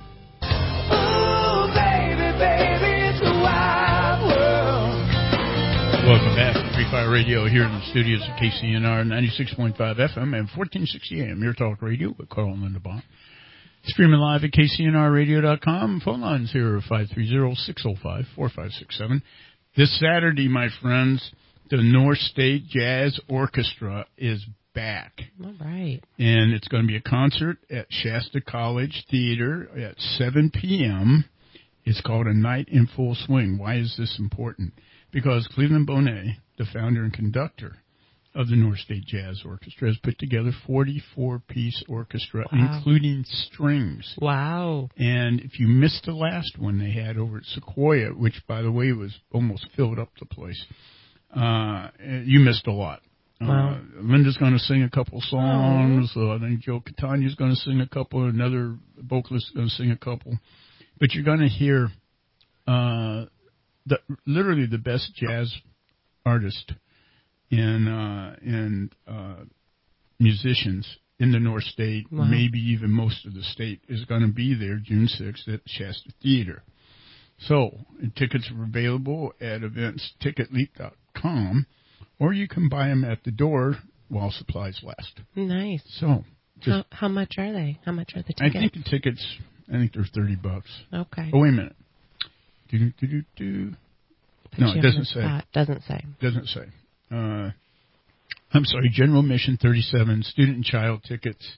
Welcome back to Free Fire Radio here in the studios of K C N R ninety-six point five F M and fourteen sixty A M, Your Talk Radio with Carl and Linda Baum. Streaming live at K C N R radio dot com. Phone lines here are five three zero, six zero five, four five six seven. This Saturday, my friends, the North State Jazz Orchestra is back. All right. And it's going to be a concert at Shasta College Theater at seven p.m. It's called A Night in Full Swing. Why is this important? Because Cleveland Bonet, the founder and conductor of the North State Jazz Orchestra, has put together a forty-four piece orchestra, wow. including strings. Wow. And if you missed the last one they had over at Sequoia, which, by the way, was almost filled up the place, uh, you missed a lot. Wow. Uh, Linda's going to sing a couple songs. Oh. Uh, I think Joe Catania's going to sing a couple. Another vocalist is going to sing a couple. But you're going to hear... Uh, The, literally the best jazz artist and uh, and uh, musicians in the North State, wow. maybe even most of the state, is going to be there June sixth at Shasta Theater. So tickets are available at events ticket leap dot com, or you can buy them at the door while supplies last. Nice. So how, how much are they? How much are the tickets? I think the tickets, I think they're thirty bucks. Okay. Oh, wait a minute. Do, do, do, do. No, it doesn't say. Spot. Doesn't say. Doesn't say. Uh, I'm sorry. General admission thirty-seven. Student and child tickets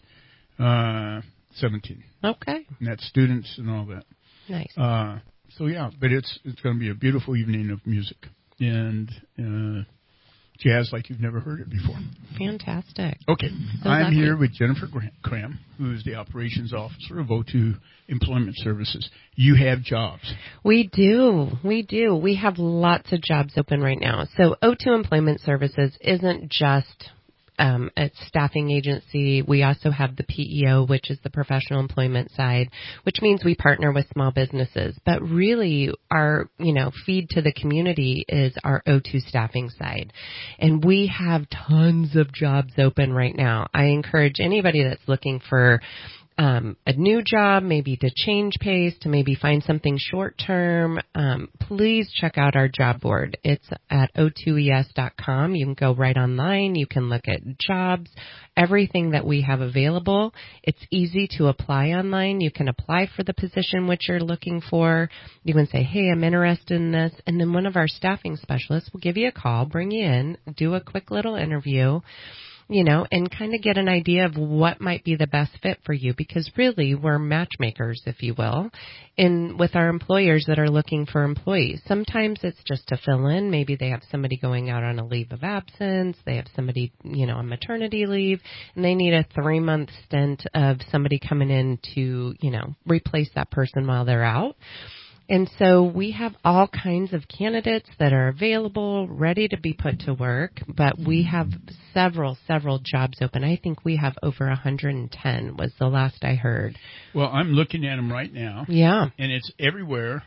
uh, seventeen. Okay. And that's students and all that. Nice. Uh, so yeah, but it's it's going to be a beautiful evening of music and uh, jazz like you've never heard it before. Fantastic. Okay. So I'm lucky. here with Jennifer Cram, who is the operations officer of O two Employment Services. You have jobs. We do. We do. We have lots of jobs open right now. So O two Employment Services isn't just um, a staffing agency. We also have the P E O, which is the professional employment side, which means we partner with small businesses. But really, our, you know, feed to the community is our O two staffing side. And we have tons of jobs open right now. I encourage anybody that's looking for Um, a new job, maybe to change pace, to maybe find something short term, um, please check out our job board. It's at O two E S dot com. You can go right online. You can look at jobs, everything that we have available. It's easy to apply online. You can apply for the position which you're looking for. You can say, hey, I'm interested in this. And then one of our staffing specialists will give you a call, bring you in, do a quick little interview. you know, and kind of get an idea of what might be the best fit for you, because really we're matchmakers, if you will, in with our employers that are looking for employees. Sometimes it's just to fill in. Maybe they have somebody going out on a leave of absence. They have somebody, you know, on maternity leave, and they need a three-month stint of somebody coming in to, you know, replace that person while they're out. And so we have all kinds of candidates that are available, ready to be put to work, but we have several, several jobs open. I think we have over one hundred ten was the last I heard. Well, I'm looking at them right now. Yeah. And it's everywhere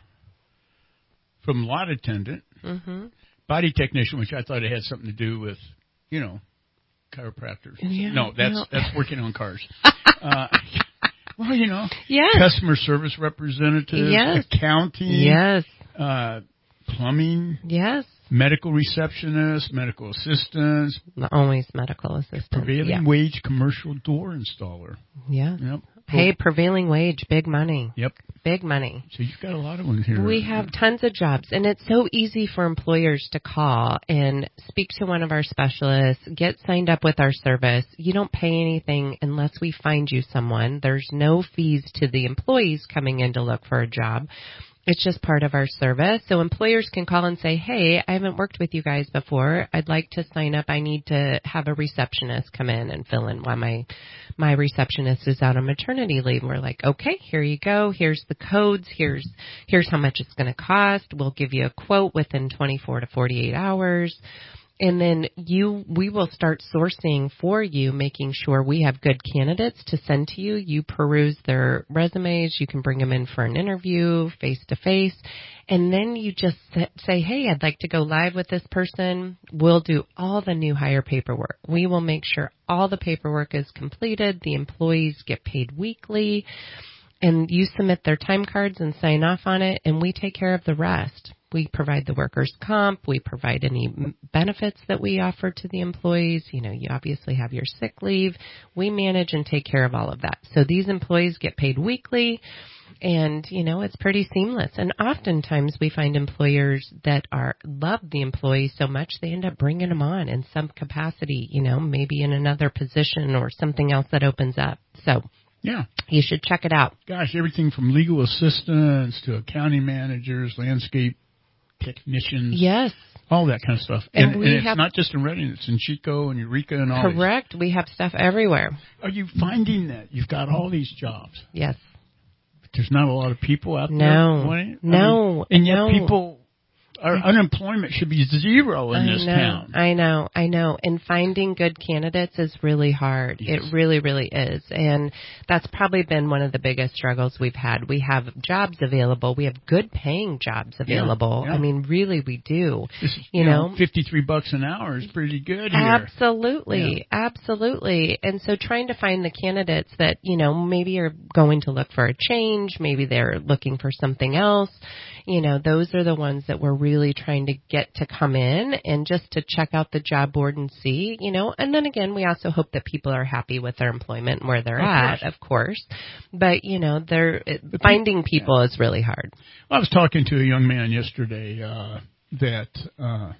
from lot attendant, mm-hmm. body technician, which I thought it had something to do with, you know, chiropractors. Yeah, no, that's no. that's working on cars. uh Well, you know, yes. customer service representative, yes. accounting, yes, uh, plumbing, yes, medical receptionist, medical assistants, always medical assistant, prevailing yeah. wage commercial door installer. Yeah. Yep. Hey, prevailing wage, big money. Yep. Big money. So you've got a lot of ones here. We have tons of jobs, and it's so easy for employers to call and speak to one of our specialists, get signed up with our service. You don't pay anything unless we find you someone. There's no fees to the employees coming in to look for a job. It's just part of our service. So employers can call and say, hey, I haven't worked with you guys before. I'd like to sign up. I need to have a receptionist come in and fill in while my my receptionist is out on maternity leave. And we're like, okay, here you go. Here's the codes. Here's here's how much it's going to cost. We'll give you a quote within twenty-four to forty-eight hours. And then you, we will start sourcing for you, making sure we have good candidates to send to you. You peruse their resumes. You can bring them in for an interview, face to face. And then you just say, hey, I'd like to go live with this person. We'll do all the new hire paperwork. We will make sure all the paperwork is completed. The employees get paid weekly. And you submit their time cards and sign off on it, and we take care of the rest. We provide the workers' comp. We provide any benefits that we offer to the employees. You know, you obviously have your sick leave. We manage and take care of all of that. So these employees get paid weekly, and, you know, it's pretty seamless. And oftentimes we find employers that are love the employees so much they end up bringing them on in some capacity, you know, maybe in another position or something else that opens up. So yeah, you should check it out. Gosh, everything from legal assistants to accounting managers, landscape technicians. Yes. All that kind of stuff. And, and, we and it's have, not just in Redding, it's in Chico and Eureka and all correct. These. We have stuff everywhere. Are you finding that you've got all these jobs? Yes. But there's not a lot of people out no. there wanting? No. mean, and yet no. people... Our unemployment should be zero in I this know, town. I know, I know. And finding good candidates is really hard. Yes. It really, really is. And that's probably been one of the biggest struggles we've had. We have jobs available. We have good paying jobs available. Yeah, yeah. I mean, really, we do. This, you, you know, know, fifty-three bucks an hour is pretty good here. Absolutely. Yeah. Absolutely. And so trying to find the candidates that, you know, maybe are going to look for a change. Maybe they're looking for something else. You know, those are the ones that we're really trying to get to come in and just to check out the job board and see, you know. And then again, we also hope that people are happy with their employment and where they're of at, course. of course. But, you know, they're the finding people yeah. is really hard. Well, I was talking to a young man yesterday uh, that uh,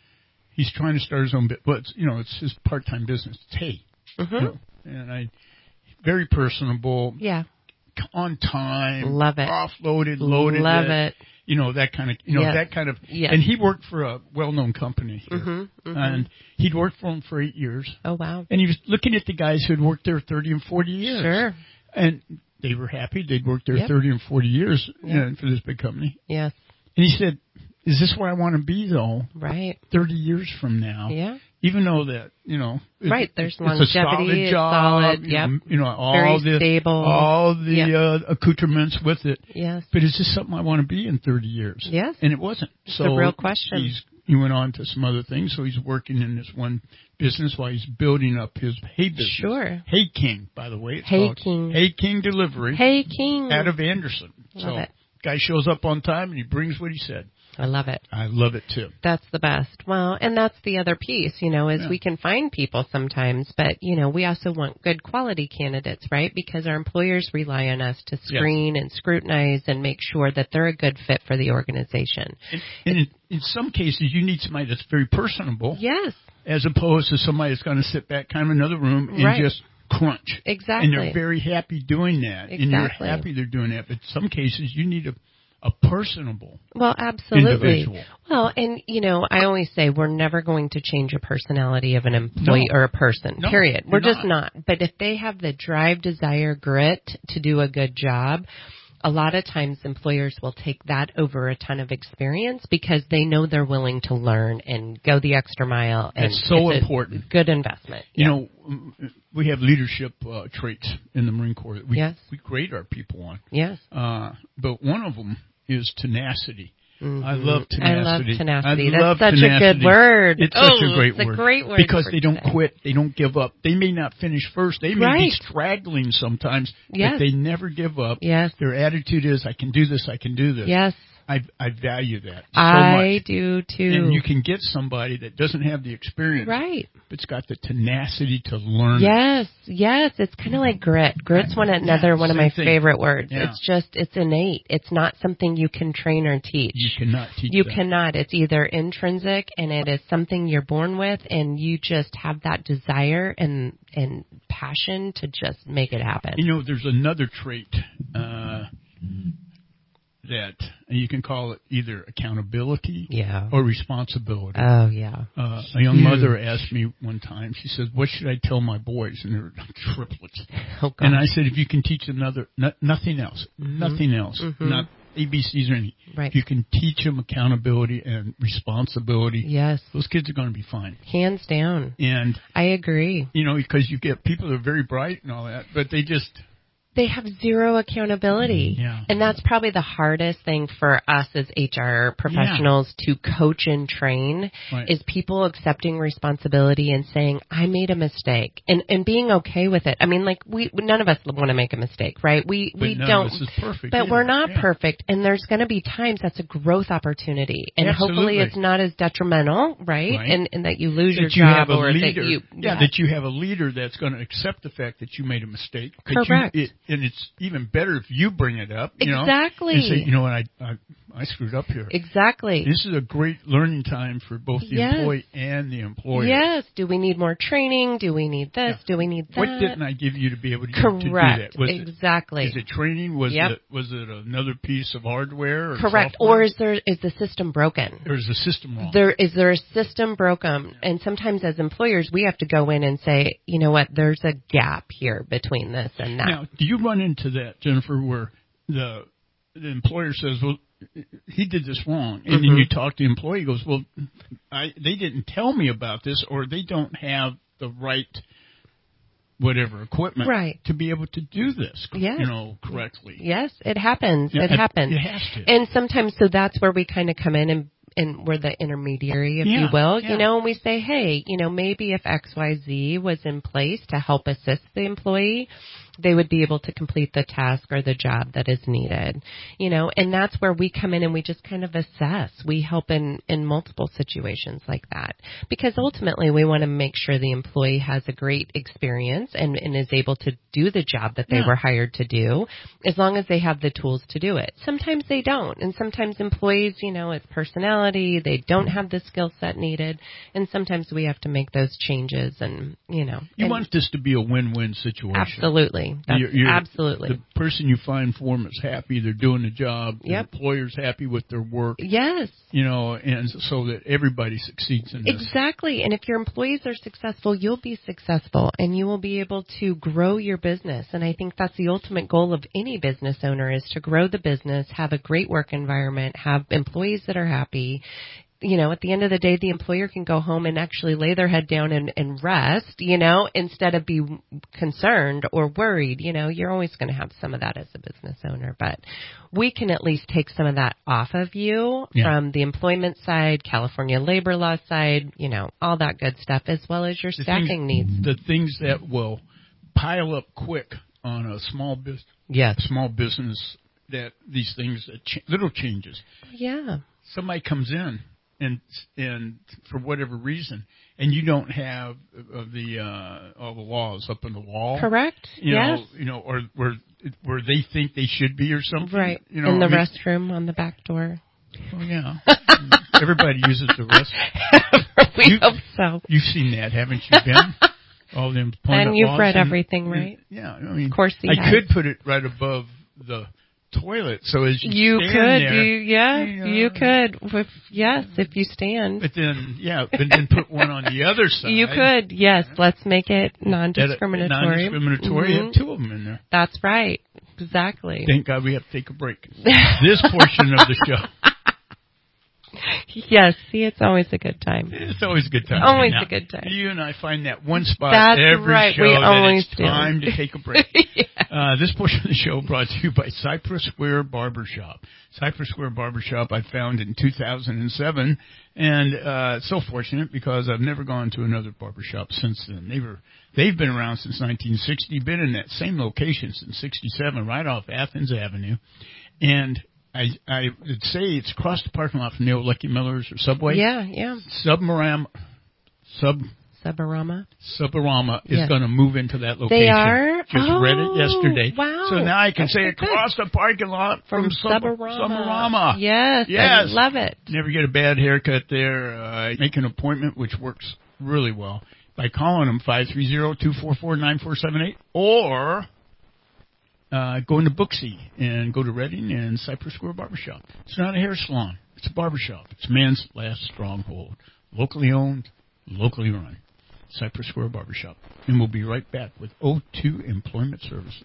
he's trying to start his own business. Well, it's, you know, it's his part-time business. It's hay. Mm-hmm. You know, and I, very personable. Yeah. On time, love it, offloaded, loaded, love it, it. You know that kind of, you know yes. that kind of. Yes. And he worked for a well-known company here, mm-hmm, mm-hmm. and he'd worked for him for eight years. Oh wow! And he was looking at the guys who had worked there thirty and forty years. Sure. And they were happy; they'd worked there yep. thirty and forty years yep. you know, for this big company. Yes. And he said, "Is this where I want to be, though? Right. Thirty years from now." Yeah. Even though that, you know, it, right, there's it's longevity, a solid it's job, solid, you yep. know, you know, all very the stable, all the yep. uh, accoutrements with it. Yes. But is this something I want to be in thirty years? Yes. And it wasn't. It's so a real question. He's, he went on to some other things, so he's working in this one business while he's building up his hay business. Sure. Hay King, by the way. It's Hay called King. Hay King Delivery. Hay King. Out of Anderson. Love so it. Guy shows up on time and he brings what he said. I love it. I love it too. That's the best. Well, and that's the other piece, you know, is Yeah. we can find people sometimes, but, you know, we also want good quality candidates, right? Because our employers rely on us to screen yes. and scrutinize and make sure that they're a good fit for the organization. And, and in, in some cases, you need somebody that's very personable. Yes. As opposed to somebody that's going to sit back kind of another room and right. just crunch. Exactly. And they're very happy doing that. Exactly. And you're happy they're doing that. But in some cases, you need a a personable well, absolutely. individual. Well, and, you know, I always say we're never going to change a personality of an employee no. or a person, no, period. We're just not. not. But if they have the drive, desire, grit to do a good job, a lot of times employers will take that over a ton of experience because they know they're willing to learn and go the extra mile. And it's so it's important. A good investment. You yeah. know, we have leadership uh, traits in the Marine Corps that we, yes. we grade our people on. Yes. Uh, but one of them is tenacity. Mm-hmm. I love tenacity. I love tenacity. I That's love such tenacity. a good word. It's oh, such a great it's word. a great word. Because they don't quit. They don't give up. They may not finish first. They may right. be straggling sometimes, yes. but they never give up. Yes. Their attitude is, I can do this, I can do this. Yes. I, I value that so I much. do too. And you can get somebody that doesn't have the experience, right? But's got the tenacity to learn. Yes, yes. It's kind of like grit. Grit's one another yeah, one of my thing. favorite words. Yeah. It's just it's innate. It's not something you can train or teach. You cannot teach. You that. cannot. It's either intrinsic and it is something you're born with, and you just have that desire and and passion to just make it happen. You know, there's another trait. Uh, that you can call it either accountability yeah. or responsibility. Oh, yeah. Uh, a young mother asked me one time, she said, what should I tell my boys? And they're triplets. Oh, and I said, if you can teach another, no, nothing else, mm-hmm. nothing else, mm-hmm. not A B Cs or anything. Right. If you can teach them accountability and responsibility, yes. those kids are going to be fine. Hands down. And I agree. You know, because you get people that are very bright and all that, but they just... They have zero accountability. Yeah. And that's probably the hardest thing for us as H R professionals yeah. to coach and train right. is people accepting responsibility and saying, I made a mistake and, and being okay with it. I mean, like we, none of us want to make a mistake, right? We, but we none don't, of us is perfect but either. we're not yeah. perfect. And there's going to be times that's a growth opportunity and Absolutely. hopefully it's not as detrimental, right? right. And, and that you lose that your you job have a or leader, that you, yeah, yeah, that you have a leader that's going to accept the fact that you made a mistake. Correct. You, it, and it's even better if you bring it up, you exactly. know, and say, you know what, I, I I screwed up here. Exactly. This is a great learning time for both the yes. employee and the employer. Yes. Do we need more training? Do we need this? Yeah. Do we need that? What didn't I give you to be able to, Correct. to do that? Was exactly. It, is it training? Was yep. it was it another piece of hardware? Or Correct. software? Or is there is the system broken? Or is the system wrong? There is there a system broken? And sometimes as employers, we have to go in and say, you know what? There's a gap here between this and that. Now, do you run into that, Jennifer, where the the employer says, well, he did this wrong. And mm-hmm. then you talk to the employee, he goes, well, I, they didn't tell me about this, or they don't have the right whatever equipment right. to be able to do this, yes. you know, correctly. Yes, it happens. Yeah, it happens. It has to. And sometimes, so that's where we kind of come in and and we're the intermediary, if yeah, you will, yeah. you know, and we say, hey, you know, maybe if X Y Z was in place to help assist the employee, they would be able to complete the task or the job that is needed, you know, and that's where we come in and we just kind of assess. We help in, in multiple situations like that because ultimately we want to make sure the employee has a great experience and, and is able to do the job that they yeah. were hired to do as long as they have the tools to do it. Sometimes they don't. And sometimes employees, you know, it's personality. They don't have the skill set needed. And sometimes we have to make those changes and, you know. You and want this to be a win-win situation. Absolutely. That's you're, you're, absolutely. The person you find for them is happy. They're doing the job. Yep. The employer's happy with their work. Yes. You know, and so that everybody succeeds in this. Exactly. And if your employees are successful, you'll be successful and you will be able to grow your business. And I think that's the ultimate goal of any business owner is to grow the business, have a great work environment, have employees that are happy. You know, at the end of the day, the employer can go home and actually lay their head down and, and rest, you know, instead of be concerned or worried. You know, you're always going to have some of that as a business owner, but we can at least take some of that off of you yeah. from the employment side, California labor law side, you know, all that good stuff, as well as your the staffing things, needs. The things that will pile up quick on a small business, yes. small business that these things, that ch- little changes. Yeah. Somebody comes in and and for whatever reason, and you don't have uh, the uh, all the laws up on the wall. Correct. You yes. know, you know, or where where they think they should be or something. Right. You know, in the I mean, restroom on the back door. Oh yeah. Everybody uses the restroom. we you, hope so. You've seen that, haven't you, Ben? All the employment And you've laws read and, everything, right? Yeah, I mean, of course you I have. could put it right above the toilet, so as you, you stand could, there, you, yeah, you, know, you could, if, yes, if you stand. But then, yeah, but then put one on the other side. You could, yes. Let's make it non-discriminatory. Non-discriminatory. Mm-hmm. Have two of them in there. That's right. Exactly. Thank God we have to take a break. This portion of the show. Yes, see, it's always a good time. It's always a good time. Always now, a good time. You and I find that one spot That's every right. show we that always it's do. time to take a break. yeah. uh, this portion of the show brought to you by Cypress Square Barbershop. Cypress Square Barbershop I found in two thousand seven, and uh, so fortunate because I've never gone to another barbershop since then. They were, they've been around since nineteen sixty, been in that same location since sixty-seven, right off Athens Avenue, and I I would say it's across the parking lot from the old Lucky Miller's or Subway. Yeah, yeah. Submarama, Sub Subarama. Subarama is yes. going to move into that location. They are? Just oh, read it yesterday. Wow. So now I can okay, say across good. the parking lot from, from Sub- Subarama. Subarama. Yes, yes, I love it. Never get a bad haircut there. Uh, make an appointment, which works really well, by calling them five three zero, two four four, nine four seven eight or uh, go into Booksy and go to Reading and Cypress Square Barbershop. It's not a hair salon. It's a barbershop. It's man's last stronghold. Locally owned, locally run. Cypress Square Barbershop. And we'll be right back with O two Employment Services.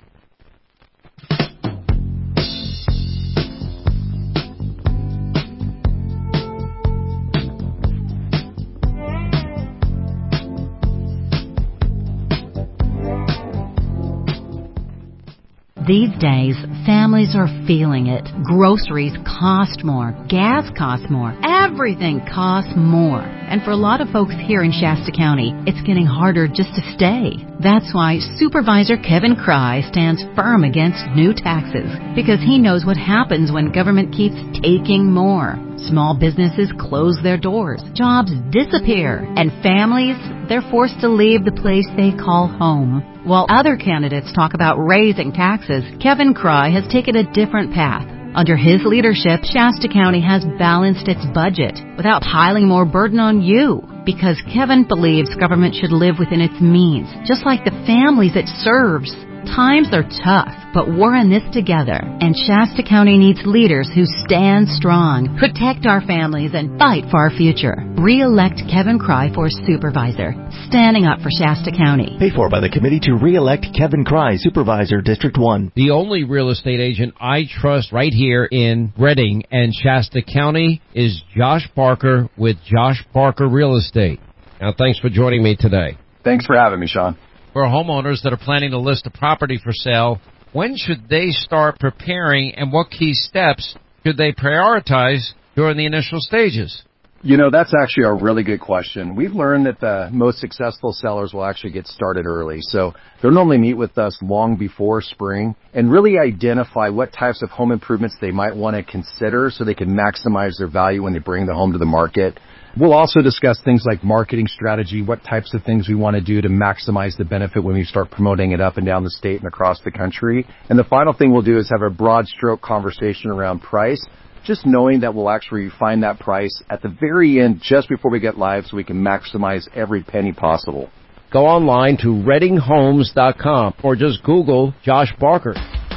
These days, families are feeling it. Groceries cost more. Gas costs more. Everything costs more. And for a lot of folks here in Shasta County, it's getting harder just to stay. That's why Supervisor Kevin Cry stands firm against new taxes, because he knows what happens when government keeps taking more. Small businesses close their doors, jobs disappear, and families, they're forced to leave the place they call home. While other candidates talk about raising taxes, Kevin Cry has taken a different path. Under his leadership, Shasta County has balanced its budget without piling more burden on you, because Kevin believes government should live within its means, just like the families it serves. Times are tough, but we're in this together, and Shasta County needs leaders who stand strong, protect our families, and fight for our future. Re-elect Kevin Cry for Supervisor, standing up for Shasta County. Paid for by the committee to re-elect Kevin Cry, Supervisor, District one. The only real estate agent I trust right here in Reading and Shasta County is Josh Parker with Josh Parker Real Estate. Now, thanks for joining me today. Thanks for having me, Sean. For homeowners that are planning to list a property for sale, when should they start preparing, and what key steps should they prioritize during the initial stages? You know, that's actually a really good question. We've learned that the most successful sellers will actually get started early. So they'll normally meet with us long before spring and really identify what types of home improvements they might want to consider so they can maximize their value when they bring the home to the market. We'll also discuss things like marketing strategy, what types of things we want to do to maximize the benefit when we start promoting it up and down the state and across the country. And the final thing we'll do is have a broad stroke conversation around price, just knowing that we'll actually refine that price at the very end just before we get live so we can maximize every penny possible. Go online to reading homes dot com or just Google Josh Parker.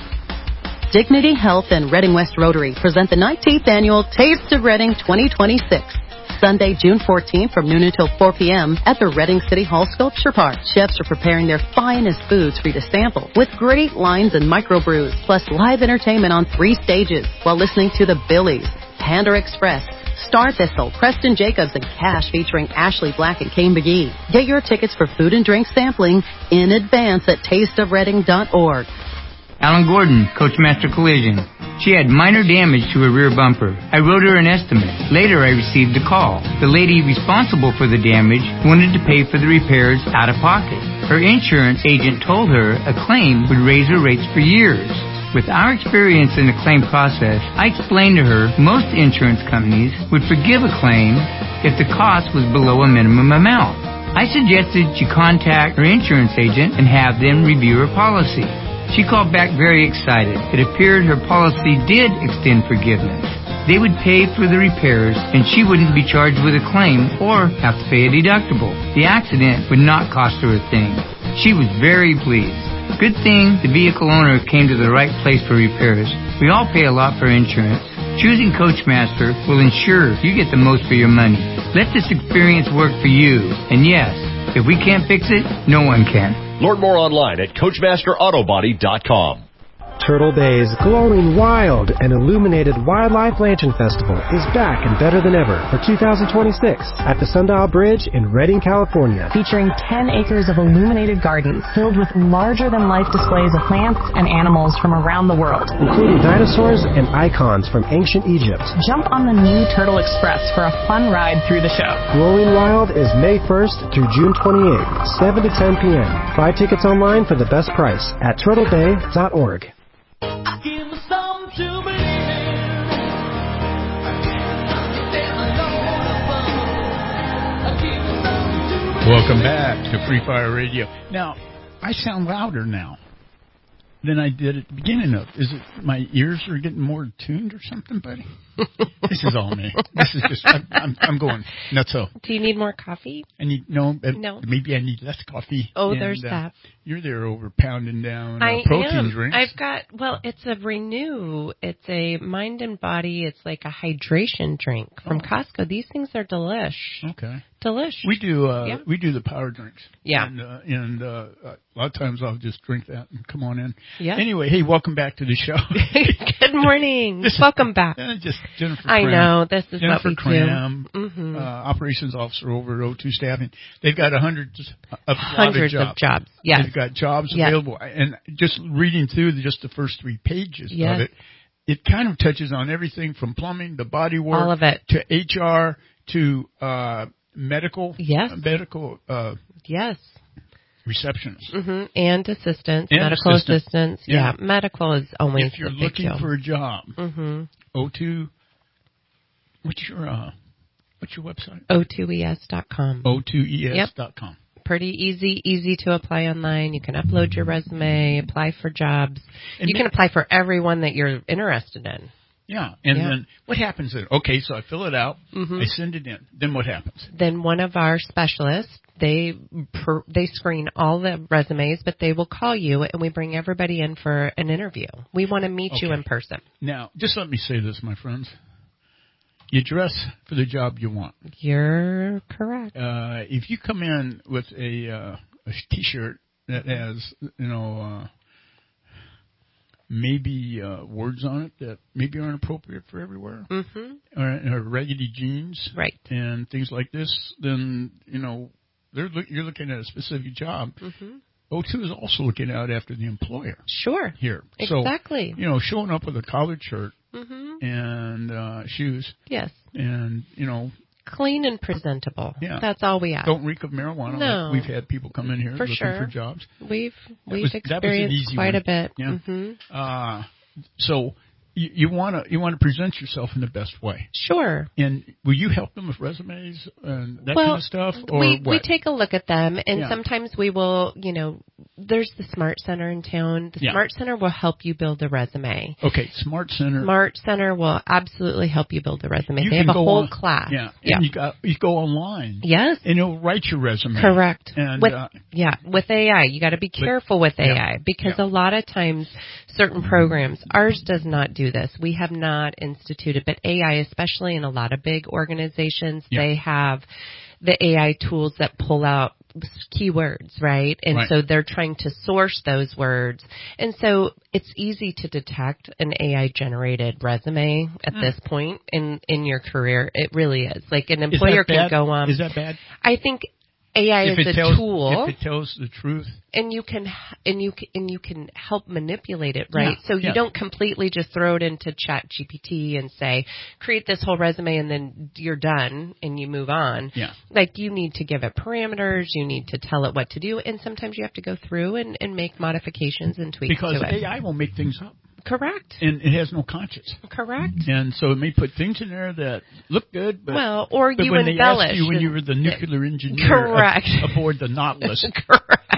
Dignity Health and Reading West Rotary present the nineteenth Annual Taste of Reading twenty twenty-six. Sunday, June fourteenth from noon until four p.m. at the Reading City Hall Sculpture Park. Chefs are preparing their finest foods for you to sample with great lines and microbrews, plus live entertainment on three stages while listening to the Billies, Panda Express, Star Thistle, Preston Jacobs, and Cash featuring Ashley Black and Kane McGee. Get your tickets for food and drink sampling in advance at taste of reading dot org. Alan Gordon, Coachmaster Collision. She had minor damage to her rear bumper. I wrote her an estimate. Later, I received a call. The lady responsible for the damage wanted to pay for the repairs out of pocket. Her insurance agent told her a claim would raise her rates for years. With our experience in the claim process, I explained to her most insurance companies would forgive a claim if the cost was below a minimum amount. I suggested she contact her insurance agent and have them review her policy. She called back very excited. It appeared her policy did extend forgiveness. They would pay for the repairs, and she wouldn't be charged with a claim or have to pay a deductible. The accident would not cost her a thing. She was very pleased. Good thing the vehicle owner came to the right place for repairs. We all pay a lot for insurance. Choosing Coachmaster will ensure you get the most for your money. Let this experience work for you. And yes, if we can't fix it, no one can. Learn more online at Coachmaster Auto Body dot com. Turtle Bay's glowing wild and illuminated Wildlife Lantern Festival is back and better than ever for two thousand twenty-six at the Sundial Bridge in Redding, California. Featuring ten acres of illuminated gardens filled with larger-than-life displays of plants and animals from around the world, including dinosaurs and icons from ancient Egypt. Jump on the new Turtle Express for a fun ride through the show. Glowing Wild is May first through June twenty-eighth, seven to ten p.m. Buy tickets online for the best price at turtle bay dot org. Give me something to believe in. Welcome back to Free Fire Radio. Now, I sound louder now than I did at the beginning of. Is it my ears are getting more tuned or something, buddy? This is all me. This is just I'm I'm, I'm going nutso. Do you need more coffee? I need no. Uh, no. Maybe I need less coffee. Oh, and, there's uh, that. You're there over pounding down uh, I protein am. drinks. I've got well, it's a Renew. It's a mind and body. It's like a hydration drink from Oh. Costco. These things are delish. Okay. Delish. We do. Uh, Yeah. We do the power drinks. Yeah. And, uh, and uh, a lot of times I'll just drink that and come on in. Yeah. Anyway, hey, welcome back to the show. Good morning. This is- Welcome back. Uh, just Jennifer. I Cram. know this is Jennifer what we Cram, do. Mm-hmm. uh, operations officer over at O two Staffing. They've got hundreds of Hundreds lot of of jobs. Yes. They've got jobs Yes. available, and just reading through the, just the first three pages Yes. of it, it kind of touches on everything from plumbing to body work, All of it. to H R to uh, medical. Yes. uh, medical. Uh, Yes. receptionist. Mm-hmm. And assistants, And medical assistant. assistants. Yeah. Yeah. Medical is always If you're a big looking deal. for a job, Mm-hmm. O two. What's your uh, what's your website? O two E S dot com. O two E S Yep. dot com. Pretty easy, easy to apply online. You can upload your resume, apply for jobs. And you can ma- apply for everyone that you're interested in. Yeah, and Yeah. then what happens then? Okay, so I fill it out, Mhm. I send it in. Then what happens? Then one of our specialists, they per, they screen all the resumes, but they will call you, and we bring everybody in for an interview. We want to meet you Okay. in person. Now, just let me say this, my friends. You dress for the job you want. You're correct. Uh, if you come in with a, uh, a T-shirt that has, you know, uh, maybe uh, words on it that maybe aren't appropriate for everywhere, Mm-hmm. or, or raggedy jeans, Right. and things like this, then you know they're look, you're looking at a specific job. Mm-hmm. O two is also looking out after the employer. Sure. Here, Exactly. So you know, showing up with a collared shirt Mm-hmm. and uh, shoes, Yes. and you know, Clean and presentable. Yeah. That's all we ask. don't reek of marijuana. No. Like we've had people come in here For looking sure. for jobs. We've That we've was- that was an experienced easy quite one. a bit. Yeah. Mm-hmm. Uh, so you, you want to you want to present yourself in the best way. Sure. And will you help them with resumes and that well, kind of stuff, or we what? we take a look at them, and Yeah. sometimes we will, you know, there's the Smart Center in town. The Yeah. Smart Center will help you build a resume. Okay, Smart Center. Smart Center will absolutely help you build a resume. You they have can a go whole on- class. Yeah, Yeah. and you got you go online. Yes. And it'll write your resume. Correct. And with, uh, yeah, with A I, you got to be careful with A I yeah, because yeah. a lot of times certain programs, ours does not do this. We have not instituted, but A I, especially in a lot of big organizations, Yeah. they have the A I tools that pull out keywords, right? And Right. so they're trying to source those words. And so it's easy to detect an A I generated resume at Mm. this point in, in your career. It really is. Like an is employer that can bad? go on. Is that bad? I think A I if is it a tells, tool, If it tells the truth. and you can and you can, and you can help manipulate it, right? Yeah, So you yeah. don't completely just throw it into Chat G P T and say, create this whole resume, and then you're done and you move on. Yeah. Like you need to give it parameters, you need to tell it what to do, and sometimes you have to go through and, and make modifications and tweaks Because to it. A I will make things up. Correct. And it has no conscience. Correct. And so it may put things in there that look good, but, well, or but you when embellish. they ask you when you were the nuclear engineer correct. ab- aboard the Nautilus. Correct.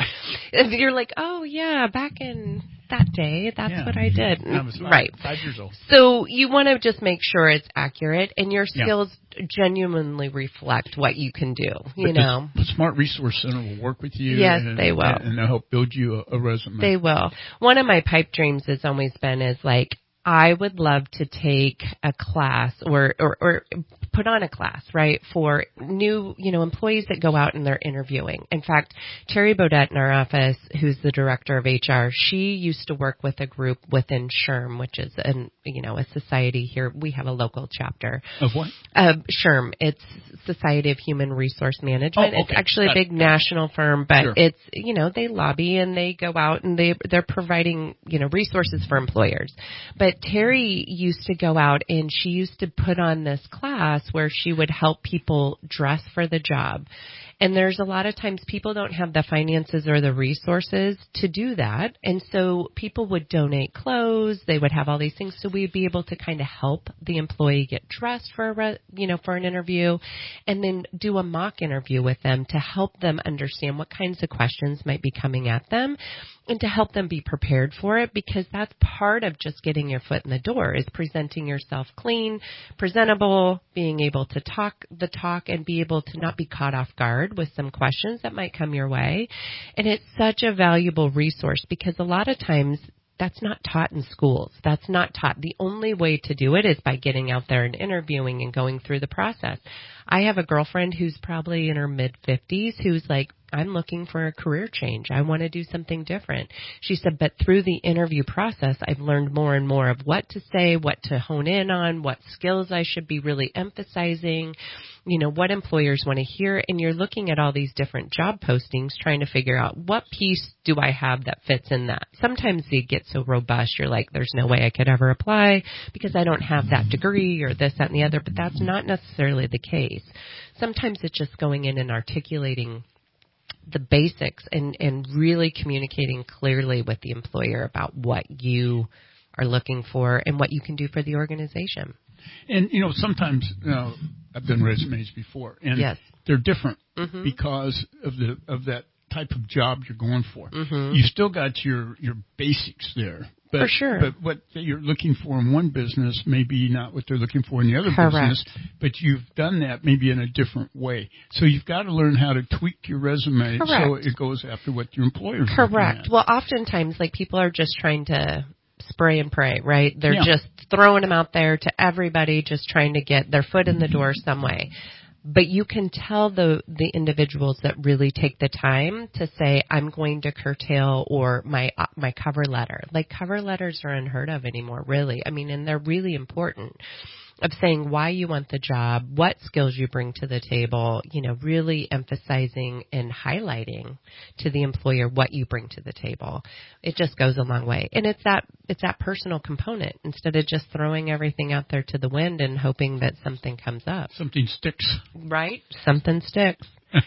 And you're like, oh, yeah, back in that day, that's yeah. what I did. I was five, right. five years old. So you want to just make sure it's accurate and your skills yeah. genuinely reflect what you can do, you but know. The Smart Resource Center will work with you. Yes, and, they will. And they'll help build you a, a resume. They will. One of my pipe dreams has always been is like, I would love to take a class or, or, or put on a class, right, for new, you know, employees that go out and they're interviewing. In fact, Terry Bodette in our office, who's the director of H R, she used to work with a group within S H R M, which is an, you know, a society here. We have a local chapter. Of what? Uh, S H R M. It's Society of Human Resource Management. Oh, okay. It's actually Got a big it. national firm, but Sure. it's, you know, they lobby and they go out and they, they're providing, you know, resources for employers. But Terry used to go out and she used to put on this class where she would help people dress for the job. And there's a lot of times people don't have the finances or the resources to do that. And so people would donate clothes. They would have all these things. So we'd be able to kind of help the employee get dressed for a, re- you know, for an interview and then do a mock interview with them to help them understand what kinds of questions might be coming at them and to help them be prepared for it, because that's part of just getting your foot in the door is presenting yourself clean, presentable, being able to talk the talk and be able to not be caught off guard with some questions that might come your way. And it's such a valuable resource because a lot of times that's not taught in schools. That's not taught. The only way to do it is by getting out there and interviewing and going through the process. I have a girlfriend who's probably in her mid fifties who's like, I'm looking for a career change. I want to do something different. She said, but through the interview process, I've learned more and more of what to say, what to hone in on, what skills I should be really emphasizing, you know, what employers want to hear. And you're looking at all these different job postings, trying to figure out what piece do I have that fits in that. Sometimes they get so robust, you're like, there's no way I could ever apply because I don't have that degree or this, that, and the other. But that's not necessarily the case. Sometimes it's just going in and articulating the basics and, and really communicating clearly with the employer about what you are looking for and what you can do for the organization. And, you know, sometimes, you know, I've done resumes before, and yes. they're different mm-hmm. because of the of that type of job you're going for. Mm-hmm. You still got your, your basics there. But, for sure. But what you're looking for in one business may be not what they're looking for in the other Correct. business, but you've done that maybe in a different way. So you've got to learn how to tweak your resume Correct. so it goes after what your employer's Correct. looking at. Well, oftentimes, like, people are just trying to spray and pray, right? They're Yeah. just throwing them out there to everybody, just trying to get their foot in the door some way. But you can tell the the individuals that really take the time to say, I'm going to curtail or my uh, my cover letter. Like, cover letters are unheard of anymore, really. I mean, and they're really important. Of saying why you want the job, what skills you bring to the table, you know, really emphasizing and highlighting to the employer what you bring to the table. It just goes a long way. And it's that it's that personal component instead of just throwing everything out there to the wind and hoping that something comes up. Something sticks. Right? Something sticks.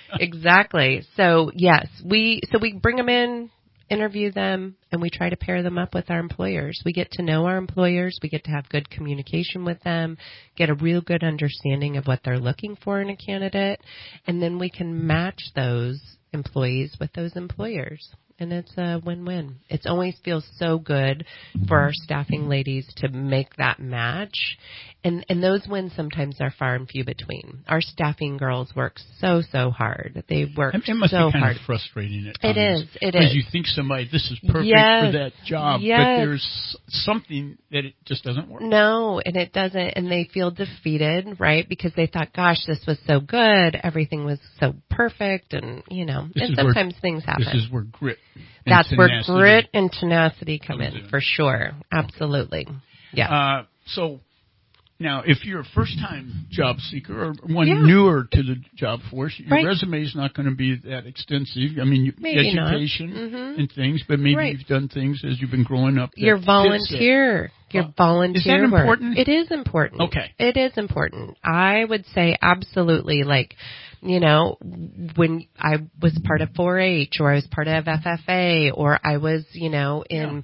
Exactly. So, yes, we so we bring them in, interview them, and we try to pair them up with our employers. We get to know our employers. We get to have good communication with them, get a real good understanding of what they're looking for in a candidate, and then we can match those employees with those employers. And it's a win-win. It always feels so good for our staffing ladies to make that match. And and those wins sometimes are far and few between. Our staffing girls work so, so hard. They work It must so be kind hard. of frustrating at It times. is. It Because is. you think somebody, this is perfect Yes. for that job, Yes. but there's something that it just doesn't work. No, and it doesn't, and they feel defeated, right? Because they thought, gosh, this was so good, everything was so perfect, and, you know, This and is where- sometimes things happen. This is where grit and That's where tenacity grit and tenacity come comes in, in. for sure. Absolutely. Yeah. Uh, so now, if you're a first-time job seeker or one Yeah. newer to the job force, your Right. resume is not going to be that extensive. I mean, you, Maybe not. education Mhm. and things, but maybe Right. you've done things as you've been growing up. that Your fits volunteer. Your Well, volunteer is that work. important? It is important. Okay. It is important. I would say absolutely, like, you know, when I was part of four H or I was part of F F A or I was, you know, in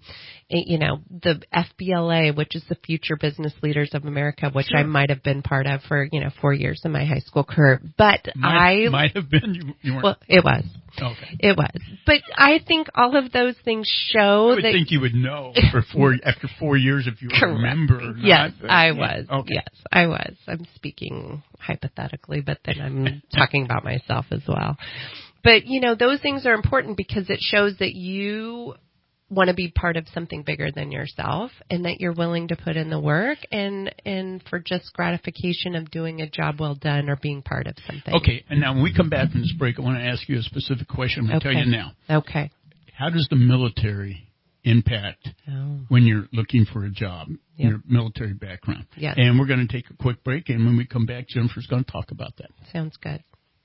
you know, the F B L A, which is the Future Business Leaders of America, which Sure. I might have been part of for, you know, four years in my high school career. But Might, I... might have been. You, you weren't. Well, it was. Okay. It was. But I think all of those things show I would that... think you would know for four, after four years if you were a member or not. Yes, but- I was. Okay. Yes, I was. I'm speaking hypothetically, but then I'm talking about myself as well. But, you know, those things are important because it shows that you want to be part of something bigger than yourself and that you're willing to put in the work and, and for just gratification of doing a job well done or being part of something. Okay, and now when we come back from this break, I want to ask you a specific question. I'm going to Okay. tell you now. Okay. How does the military impact Oh. when you're looking for a job, Yep. your military background? Yes. And we're going to take a quick break, and when we come back, Jennifer's going to talk about that. Sounds good.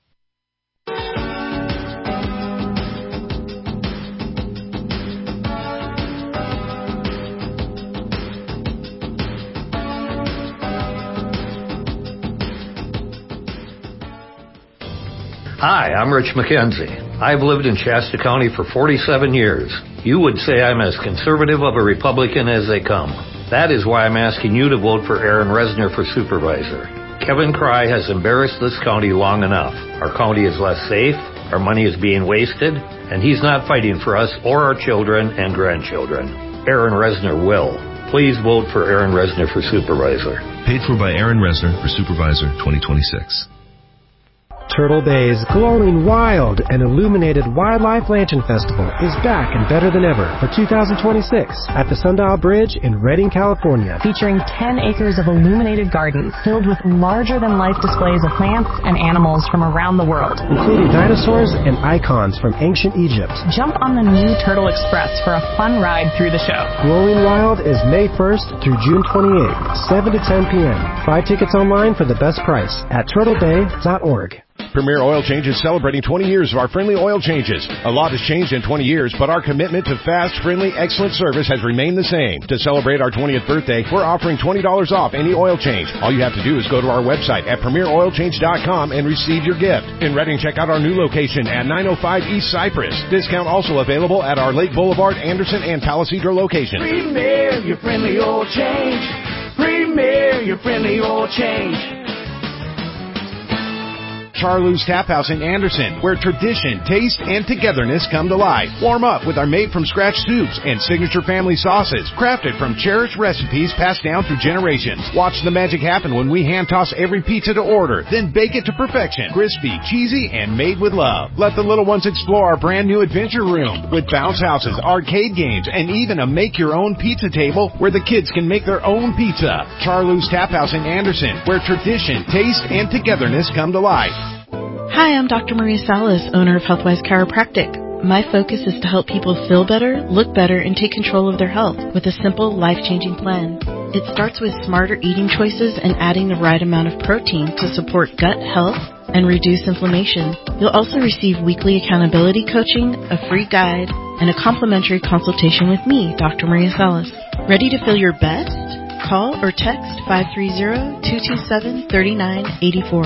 Hi, I'm Rich McKenzie. I've lived in Shasta County for forty-seven years. You would say I'm as conservative of a Republican as they come. That is why I'm asking you to vote for Aaron Resner for supervisor. Kevin Cry has embarrassed this county long enough. Our county is less safe, our money is being wasted, and he's not fighting for us or our children and grandchildren. Aaron Resner will. Please vote for Aaron Resner for supervisor. Paid for by Aaron Resner for Supervisor twenty twenty-six. Turtle Bay's glowing wild and illuminated Wildlife Lantern Festival is back and better than ever for two thousand twenty-six at the Sundial Bridge in Redding, California. Featuring ten acres of illuminated gardens filled with larger-than-life displays of plants and animals from around the world. Including dinosaurs and icons from ancient Egypt. Jump on the new Turtle Express for a fun ride through the show. Glowing Wild is May first through June twenty-eighth, seven to ten p.m. Buy tickets online for the best price at turtle bay dot org. Premier Oil Change is celebrating twenty years of our friendly oil changes. A lot has changed in twenty years, but our commitment to fast, friendly, excellent service has remained the same. To celebrate our twentieth birthday, we're offering twenty dollars off any oil change. All you have to do is go to our website at premier oil change dot com and receive your gift. In Redding, check out our new location at nine oh five East Cypress. Discount also available at our Lake Boulevard, Anderson, and Palisadro locations. Premier, your friendly oil change. Premier, your friendly oil change. Charlou's Tap House in Anderson, where tradition, taste, and togetherness come to life. Warm up with our made-from-scratch soups and signature family sauces, crafted from cherished recipes passed down through generations. Watch the magic happen when we hand-toss every pizza to order, then bake it to perfection. Crispy, cheesy, and made with love. Let the little ones explore our brand-new adventure room with bounce houses, arcade games, and even a make-your-own pizza table where the kids can make their own pizza. Charlou's Tap House in Anderson, where tradition, taste, and togetherness come to life. Hi, I'm Doctor Maria Salas, owner of Healthwise Chiropractic. My focus is to help people feel better, look better, and take control of their health with a simple, life-changing plan. It starts with smarter eating choices and adding the right amount of protein to support gut health and reduce inflammation. You'll also receive weekly accountability coaching, a free guide, and a complimentary consultation with me, Doctor Maria Salas. Ready to feel your best? Call or text five three zero, two two seven, three nine eight four.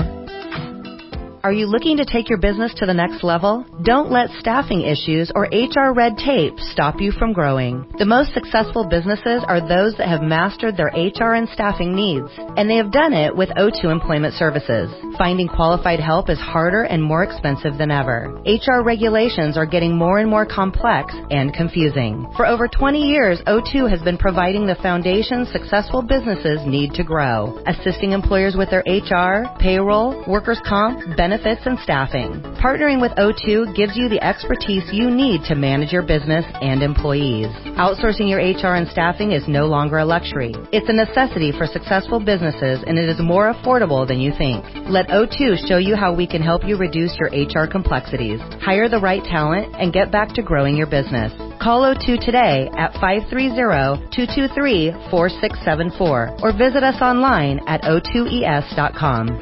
Are you looking to take your business to the next level? Don't let staffing issues or H R red tape stop you from growing. The most successful businesses are those that have mastered their H R and staffing needs, and they have done it with O two Employment Services. Finding qualified help is harder and more expensive than ever. H R regulations are getting more and more complex and confusing. For over twenty years, O two has been providing the foundation successful businesses need to grow, assisting employers with their H R, payroll, workers' comp, benefits, benefits, and staffing. Partnering with O two gives you the expertise you need to manage your business and employees. Outsourcing your H R and staffing is no longer a luxury. It's a necessity for successful businesses, and it is more affordable than you think. Let O two show you how we can help you reduce your H R complexities, hire the right talent, and get back to growing your business. Call O two today at five three zero, two two three, four six seven four or visit us online at O two E S dot com.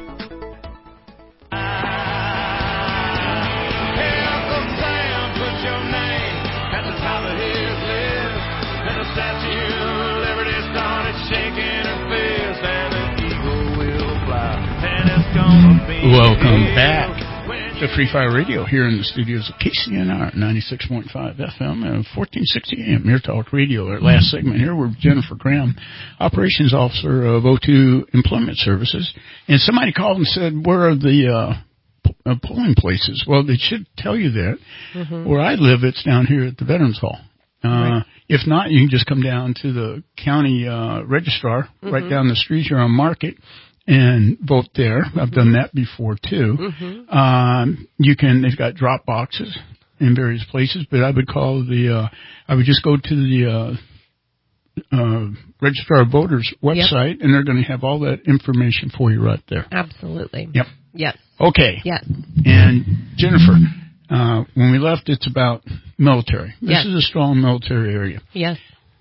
Welcome back to Free Fire Radio here in the studios of K C N R ninety-six point five F M and fourteen sixty A M Air Talk Radio. Our last segment here, we're Jennifer Graham, Operations Officer of O two Employment Services. And somebody called and said, where are the uh, p- uh, polling places? Well, they should tell you that. Mm-hmm. Where I live, it's down here at the Veterans Hall. Uh, right. If not, you can just come down to the county uh, registrar mm-hmm. right down the street here on Market and vote there. Mm-hmm. I've done that before too. Mm-hmm. Um, you can, they've got drop boxes in various places, but I would call the, uh, I would just go to the, uh, uh, Registrar of Voters website yep. and they're going to have all that information for you right there. Absolutely. Yep. Yes. Okay. Yes. And Jennifer, uh, when we left, it's about military. This yes. is a strong military area. Yes.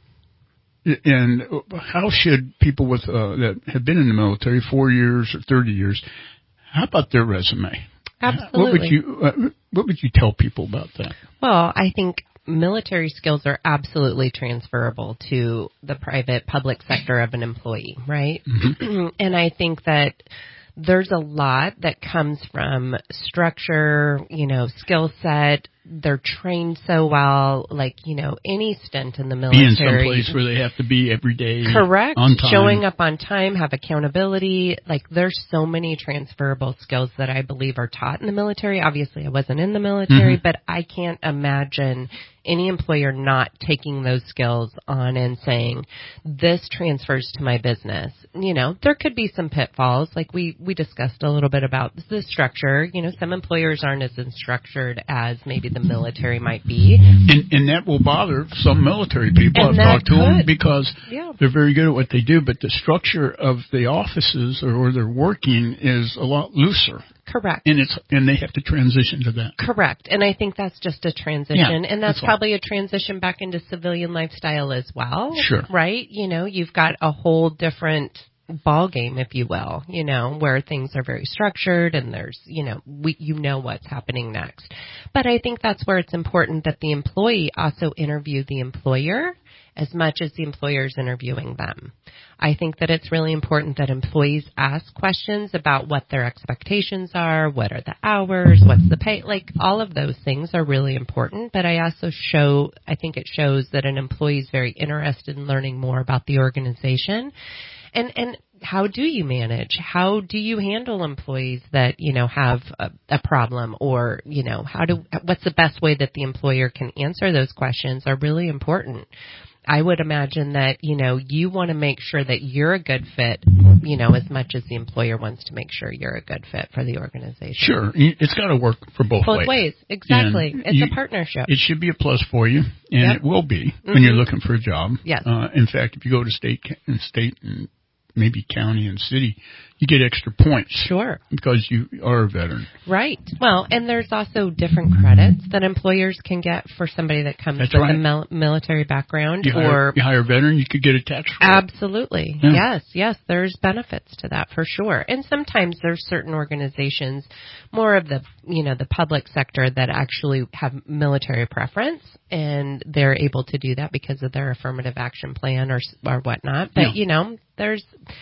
And how should people with uh, that have been in the military four years or thirty years? How about their resume? Absolutely. What would you uh, What would you tell people about that? Well, I think military skills are absolutely transferable to the private public sector of an employee, right? Mm-hmm. And I think that there's a lot that comes from structure, you know, skill set. They're trained so well, like, you know, any stint in the military. Be in some place where they have to be every day. Correct. On time. Showing up on time, have accountability. Like, there's so many transferable skills that I believe are taught in the military. Obviously, I wasn't in the military, mm-hmm. but I can't imagine any employer not taking those skills on and saying, this transfers to my business. You know, there could be some pitfalls, like we, we discussed a little bit about the structure. You know, some employers aren't as structured as maybe the military might be. And, and that will bother some military people. And I've talked to could. them because yeah. they're very good at what they do, but the structure of the offices or where they're working is a lot looser. Correct. And it's and they have to transition to that. Correct. And I think that's just a transition. Yeah, and that's, that's probably a transition back into civilian lifestyle as well. Sure. Right? You know, you've got a whole different ball game, if you will, you know, where things are very structured and there's, you know, we, you know what's happening next. But I think that's where it's important that the employee also interview the employer as much as the employer is interviewing them. I think that it's really important that employees ask questions about what their expectations are, what are the hours, what's the pay, like all of those things are really important. But I also show, I think it shows that an employee is very interested in learning more about the organization. And, and how do you manage? How do you handle employees that, you know, have a, a problem or, you know, how do, what's the best way that the employer can answer those questions are really important. I would imagine that, you know, you want to make sure that you're a good fit, you know, as much as the employer wants to make sure you're a good fit for the organization. Sure. It's got to work for both, both ways. Both ways. Exactly. And it's you, a partnership. It should be a plus for you, and yep. it will be mm-hmm. when you're looking for a job. Yes. Uh, in fact, if you go to state and state and maybe county and city, you get extra points. Sure. Because you are a veteran. Right. Well, and there's also different credits that employers can get for somebody that comes That's from right. a mil- military background. You hire, or you hire a veteran, you could get a tax credit. Absolutely. Yeah. Yes, yes, there's benefits to that for sure. And sometimes there's certain organizations, more of the, you know, the public sector that actually have military preference, and they're able to do that because of their affirmative action plan or or whatnot. But, yeah. you know, there's...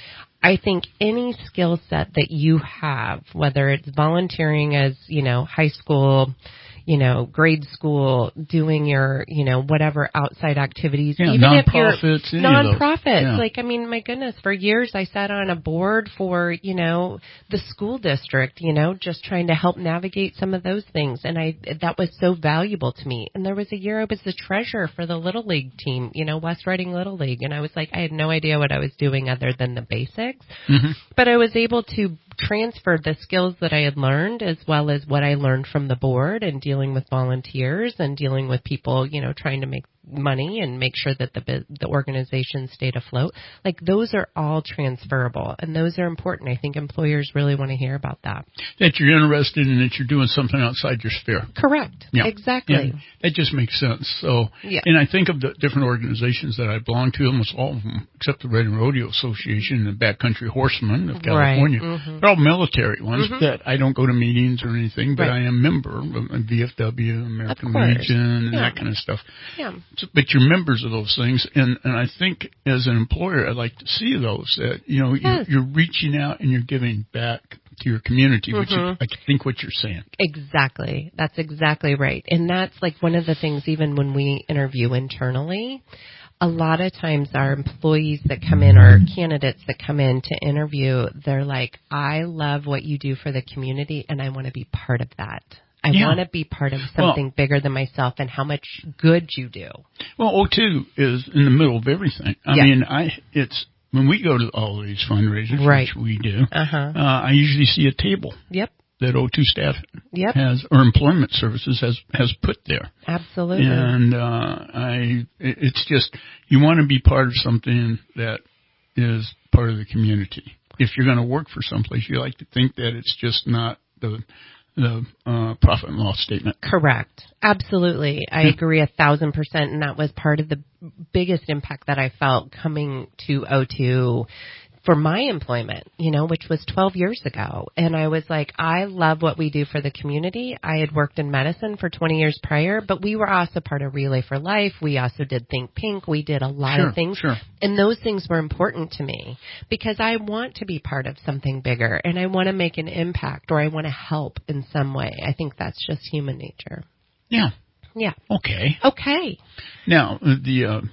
I think any skill set that you have, whether it's volunteering as, you know, high school, you know, grade school, doing your, you know, whatever outside activities, yeah, even non-profits, if you're non-profits, yeah. like, I mean, my goodness, for years I sat on a board for, you know, the school district, you know, just trying to help navigate some of those things. And I, that was so valuable to me. And there was a year I was the treasurer for the Little League team, you know, West Riding Little League. And I was like, I had no idea what I was doing other than the basics, mm-hmm. but I was able to transfer the skills that I had learned as well as what I learned from the board and dealing with volunteers and dealing with people, you know, trying to make money and make sure that the the organization stayed afloat. Like, those are all transferable, and those are important. I think employers really want to hear about that. That you're interested in, that you're doing something outside your sphere. Correct. Yeah. Exactly. Yeah. That just makes sense. So, yeah. And I think of the different organizations that I belong to, almost all of them, except the Red and Rodeo Association and the Backcountry Horsemen of California. Right. Mm-hmm. They're all military ones mm-hmm. that I don't go to meetings or anything, but right. I am member of V F W, American Legion, and yeah. that kind of stuff. Yeah. So, but you're members of those things, and, and I think as an employer, I'd like to see those, that, you know, yes. you're, you're reaching out and you're giving back to your community, which Mhm. is, I think what you're saying. Exactly. That's exactly right. And that's like one of the things, even when we interview internally, a lot of times our employees that come in or candidates that come in to interview, they're like, I love what you do for the community and I want to be part of that. I Yeah. want to be part of something Well, bigger than myself and how much good you do. Well, O two is in the middle of everything. I Yeah. mean, I it's when we go to all of these fundraisers, Right. which we do, Uh-huh. uh, I usually see a table Yep. that O two staff Yep. has, or employment services has has put there. Absolutely. And uh, I, it- it's just you want to be part of something that is part of the community. If you're going to work for someplace, you like to think that it's just not the the uh, profit and loss statement. Correct. Absolutely. I Yeah. agree a thousand percent. And that was part of the biggest impact that I felt coming to O two for my employment, you know, which was twelve years ago. And I was like, I love what we do for the community. I had worked in medicine for twenty years prior, but we were also part of Relay for Life. We also did Think Pink. We did a lot Sure, of things. sure. And those things were important to me because I want to be part of something bigger and I want to make an impact or I want to help in some way. I think that's just human nature. Yeah. Yeah. Okay. Okay. Now, uh, the uh,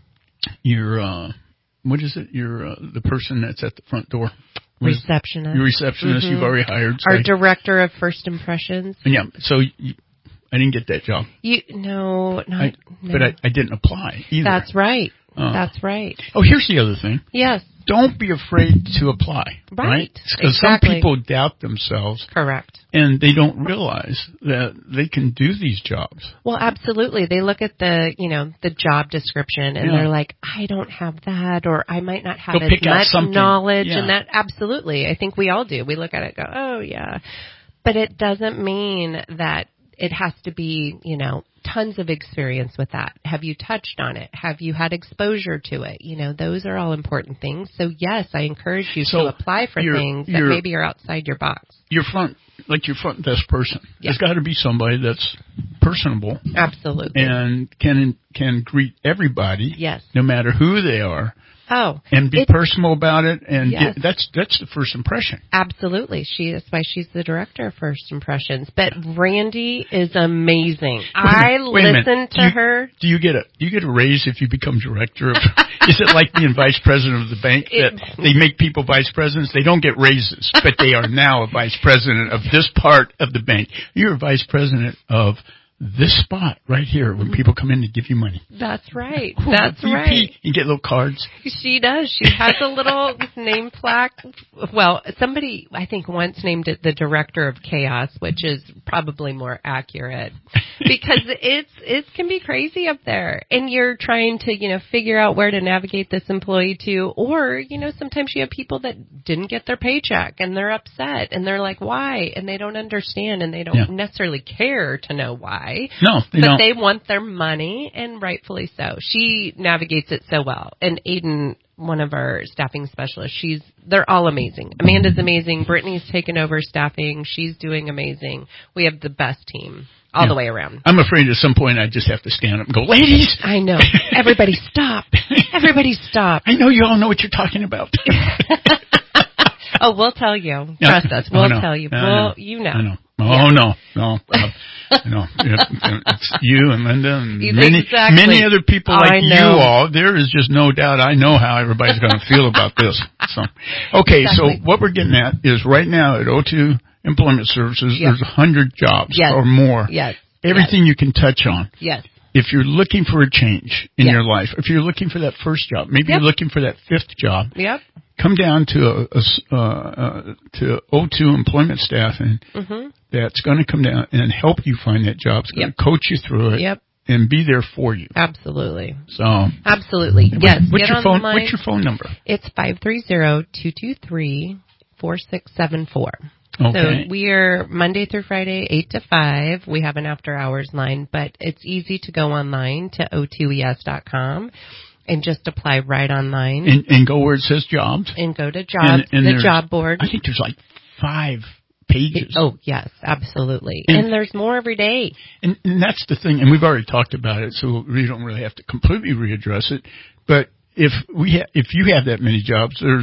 your uh, what is it? Your uh, the person that's at the front door. What is- Receptionist. Your receptionist. Mhm. You've already hired. Our say. director of first impressions. Yeah. So you, I didn't get that job. You no, no, I, no. But I, I didn't apply either. That's right. Uh, That's right. Oh, here's the other thing. Yes. Don't be afraid to apply. Right. Because Exactly. some people doubt themselves. Correct. And they don't realize that they can do these jobs. Well, absolutely. They look at the, you know, the job description and Yeah. they're like, I don't have that, or I might not have They'll as pick out much something. knowledge. Yeah. And that, absolutely. I think we all do. We look at it and go, oh, yeah. But it doesn't mean that it has to be, you know, tons of experience with that. Have you touched on it? Have you had exposure to it? You know, those are all important things. So, yes, I encourage you So to apply for you're- things that you're- maybe are outside your box. Your front, like your front desk person, Yeah. there's got to be somebody that's personable Absolutely. and can can greet everybody, Yes. no matter who they are, Oh, and be it- personal about it. And Yes. get, that's that's the first impression. Absolutely. She that's why she's the director of First Impressions. But Randy is amazing. I Wait a minute. listen Do to you- her. Do you get a do you get a raise if you become director? Of, is it like being vice president of the bank that It- they make people vice presidents? They don't get raises, but they are now a vice president of this part of the bank. You're a vice president of this spot right here when people come in to give you money. That's right. Ooh, That's V P, right. You get little cards. She does. She has a little name plaque. Well, somebody I think once named it the director of chaos, which is probably more accurate because it's it can be crazy up there, and you're trying to you know figure out where to navigate this employee to, or you know sometimes you have people that didn't get their paycheck and they're upset and they're like why, and they don't understand and they don't Yeah. necessarily care to know why. No, they but don't. they want their money, and rightfully so. She navigates it so well. And Aiden, one of our staffing specialists, she's they're all amazing. Amanda's amazing. Brittany's taken over staffing. She's doing amazing. We have the best team all Yeah. the way around. I'm afraid at some point I just have to stand up and go, ladies. I know. Everybody stop. Everybody stop. I know you all know what you're talking about. Oh, we'll tell you. Yeah. Trust us. Oh, We'll no. tell you. I Well, know. you know. I know. Oh Yeah. no, no, uh, no. It, it's you and Linda and many, Exactly. many other people like I you know. all. There is just no doubt. I know how everybody's going to feel about this. So, okay. Exactly. So what we're getting at is right now at O two Employment Services, Yes. there's a hundred jobs Yes. or more. Yes. Everything you can touch on. Yes. If you're looking for a change in Yes. your life, if you're looking for that first job, maybe Yep. you're looking for that fifth job. Yep. Come down to a, a s- uh, uh, to O two employment staffing Mhm. that's going to come down and help you find that job. It's going Yep. to coach you through it Yep. and be there for you. Absolutely. So, Absolutely. what- Yes. What's Get your on phone? the line. What's your phone number? It's five three zero, two two three, four six seven four. Okay. So we are Monday through Friday, eight to five. We have an after hours line, but it's easy to go online to O two E S dot com and just apply right online And, and go where it says jobs. and go to jobs, And- and the there's- job board. I think there's like five pages. Oh, yes, absolutely. And- And, there's more every day. And, and that's the thing, and we've already talked about it, so we don't really have to completely readdress it. But if we ha- if you have that many jobs, there's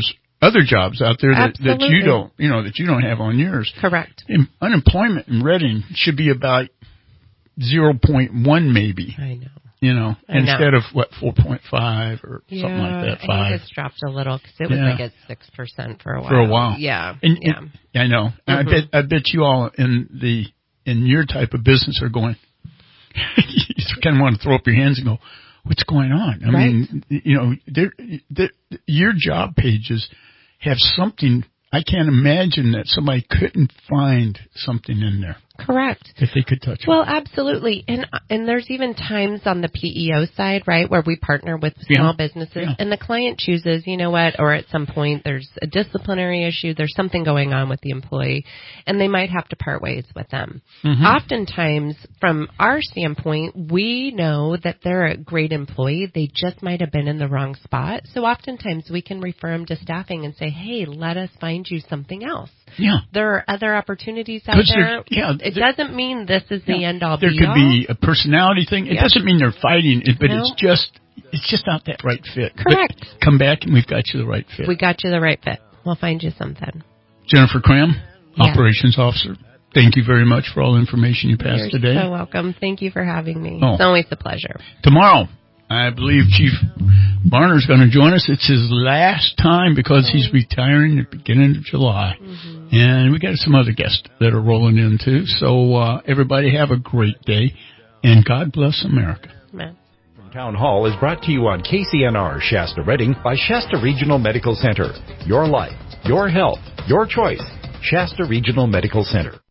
other jobs out there that, that Absolutely. you don't, you know, that you don't have on yours. Correct. And unemployment in Reading should be about zero point one maybe. I know. You know, I instead know. of what four point five or Yeah, something like that. I Five. think it's dropped a little because it was Yeah. like at six percent for a while. For a while. Yeah. And, yeah. and- I know. And I Mhm. bet I bet you all in the in your type of business are going. You kind of want to throw up your hands and go, "What's going on?" I Right. mean, you know, they're, they're, your job pages have something. I can't imagine that somebody couldn't find something in there Correct. if they could touch it. Well, absolutely. And and there's even times on the P E O side, right, where we partner with small Yeah. businesses Yeah. and the client chooses, you know what, or at some point there's a disciplinary issue, there's something going on with the employee, and they might have to part ways with them. Mhm. Oftentimes, from our standpoint, we know that they're a great employee. They just might have been in the wrong spot. So oftentimes we can refer them to staffing and say, hey, let us find you something else. Yeah. There are other opportunities out 'Cause there- there. yeah, it there- doesn't mean this is the Yeah. end all There be could all. be a personality thing. It Yep. doesn't mean they're fighting, it, but No. it's just it's just not that right fit. But Correct. come back and we've got you the right fit. We got you the right fit. We'll find you something. Jennifer Cram, Yeah. Operations Officer. Thank you very much for all the information you passed You're today. so welcome. Thank you for having me. Oh. It's always a pleasure. Tomorrow, I believe Chief Barner's going to join us. It's his last time because he's retiring at the beginning of July. Mm-hmm. And we got some other guests that are rolling in too. So uh, everybody have a great day, and God bless America. Amen. Town Hall is brought to you on K C N R Shasta Redding by Shasta Regional Medical Center. Your life, your health, your choice. Shasta Regional Medical Center.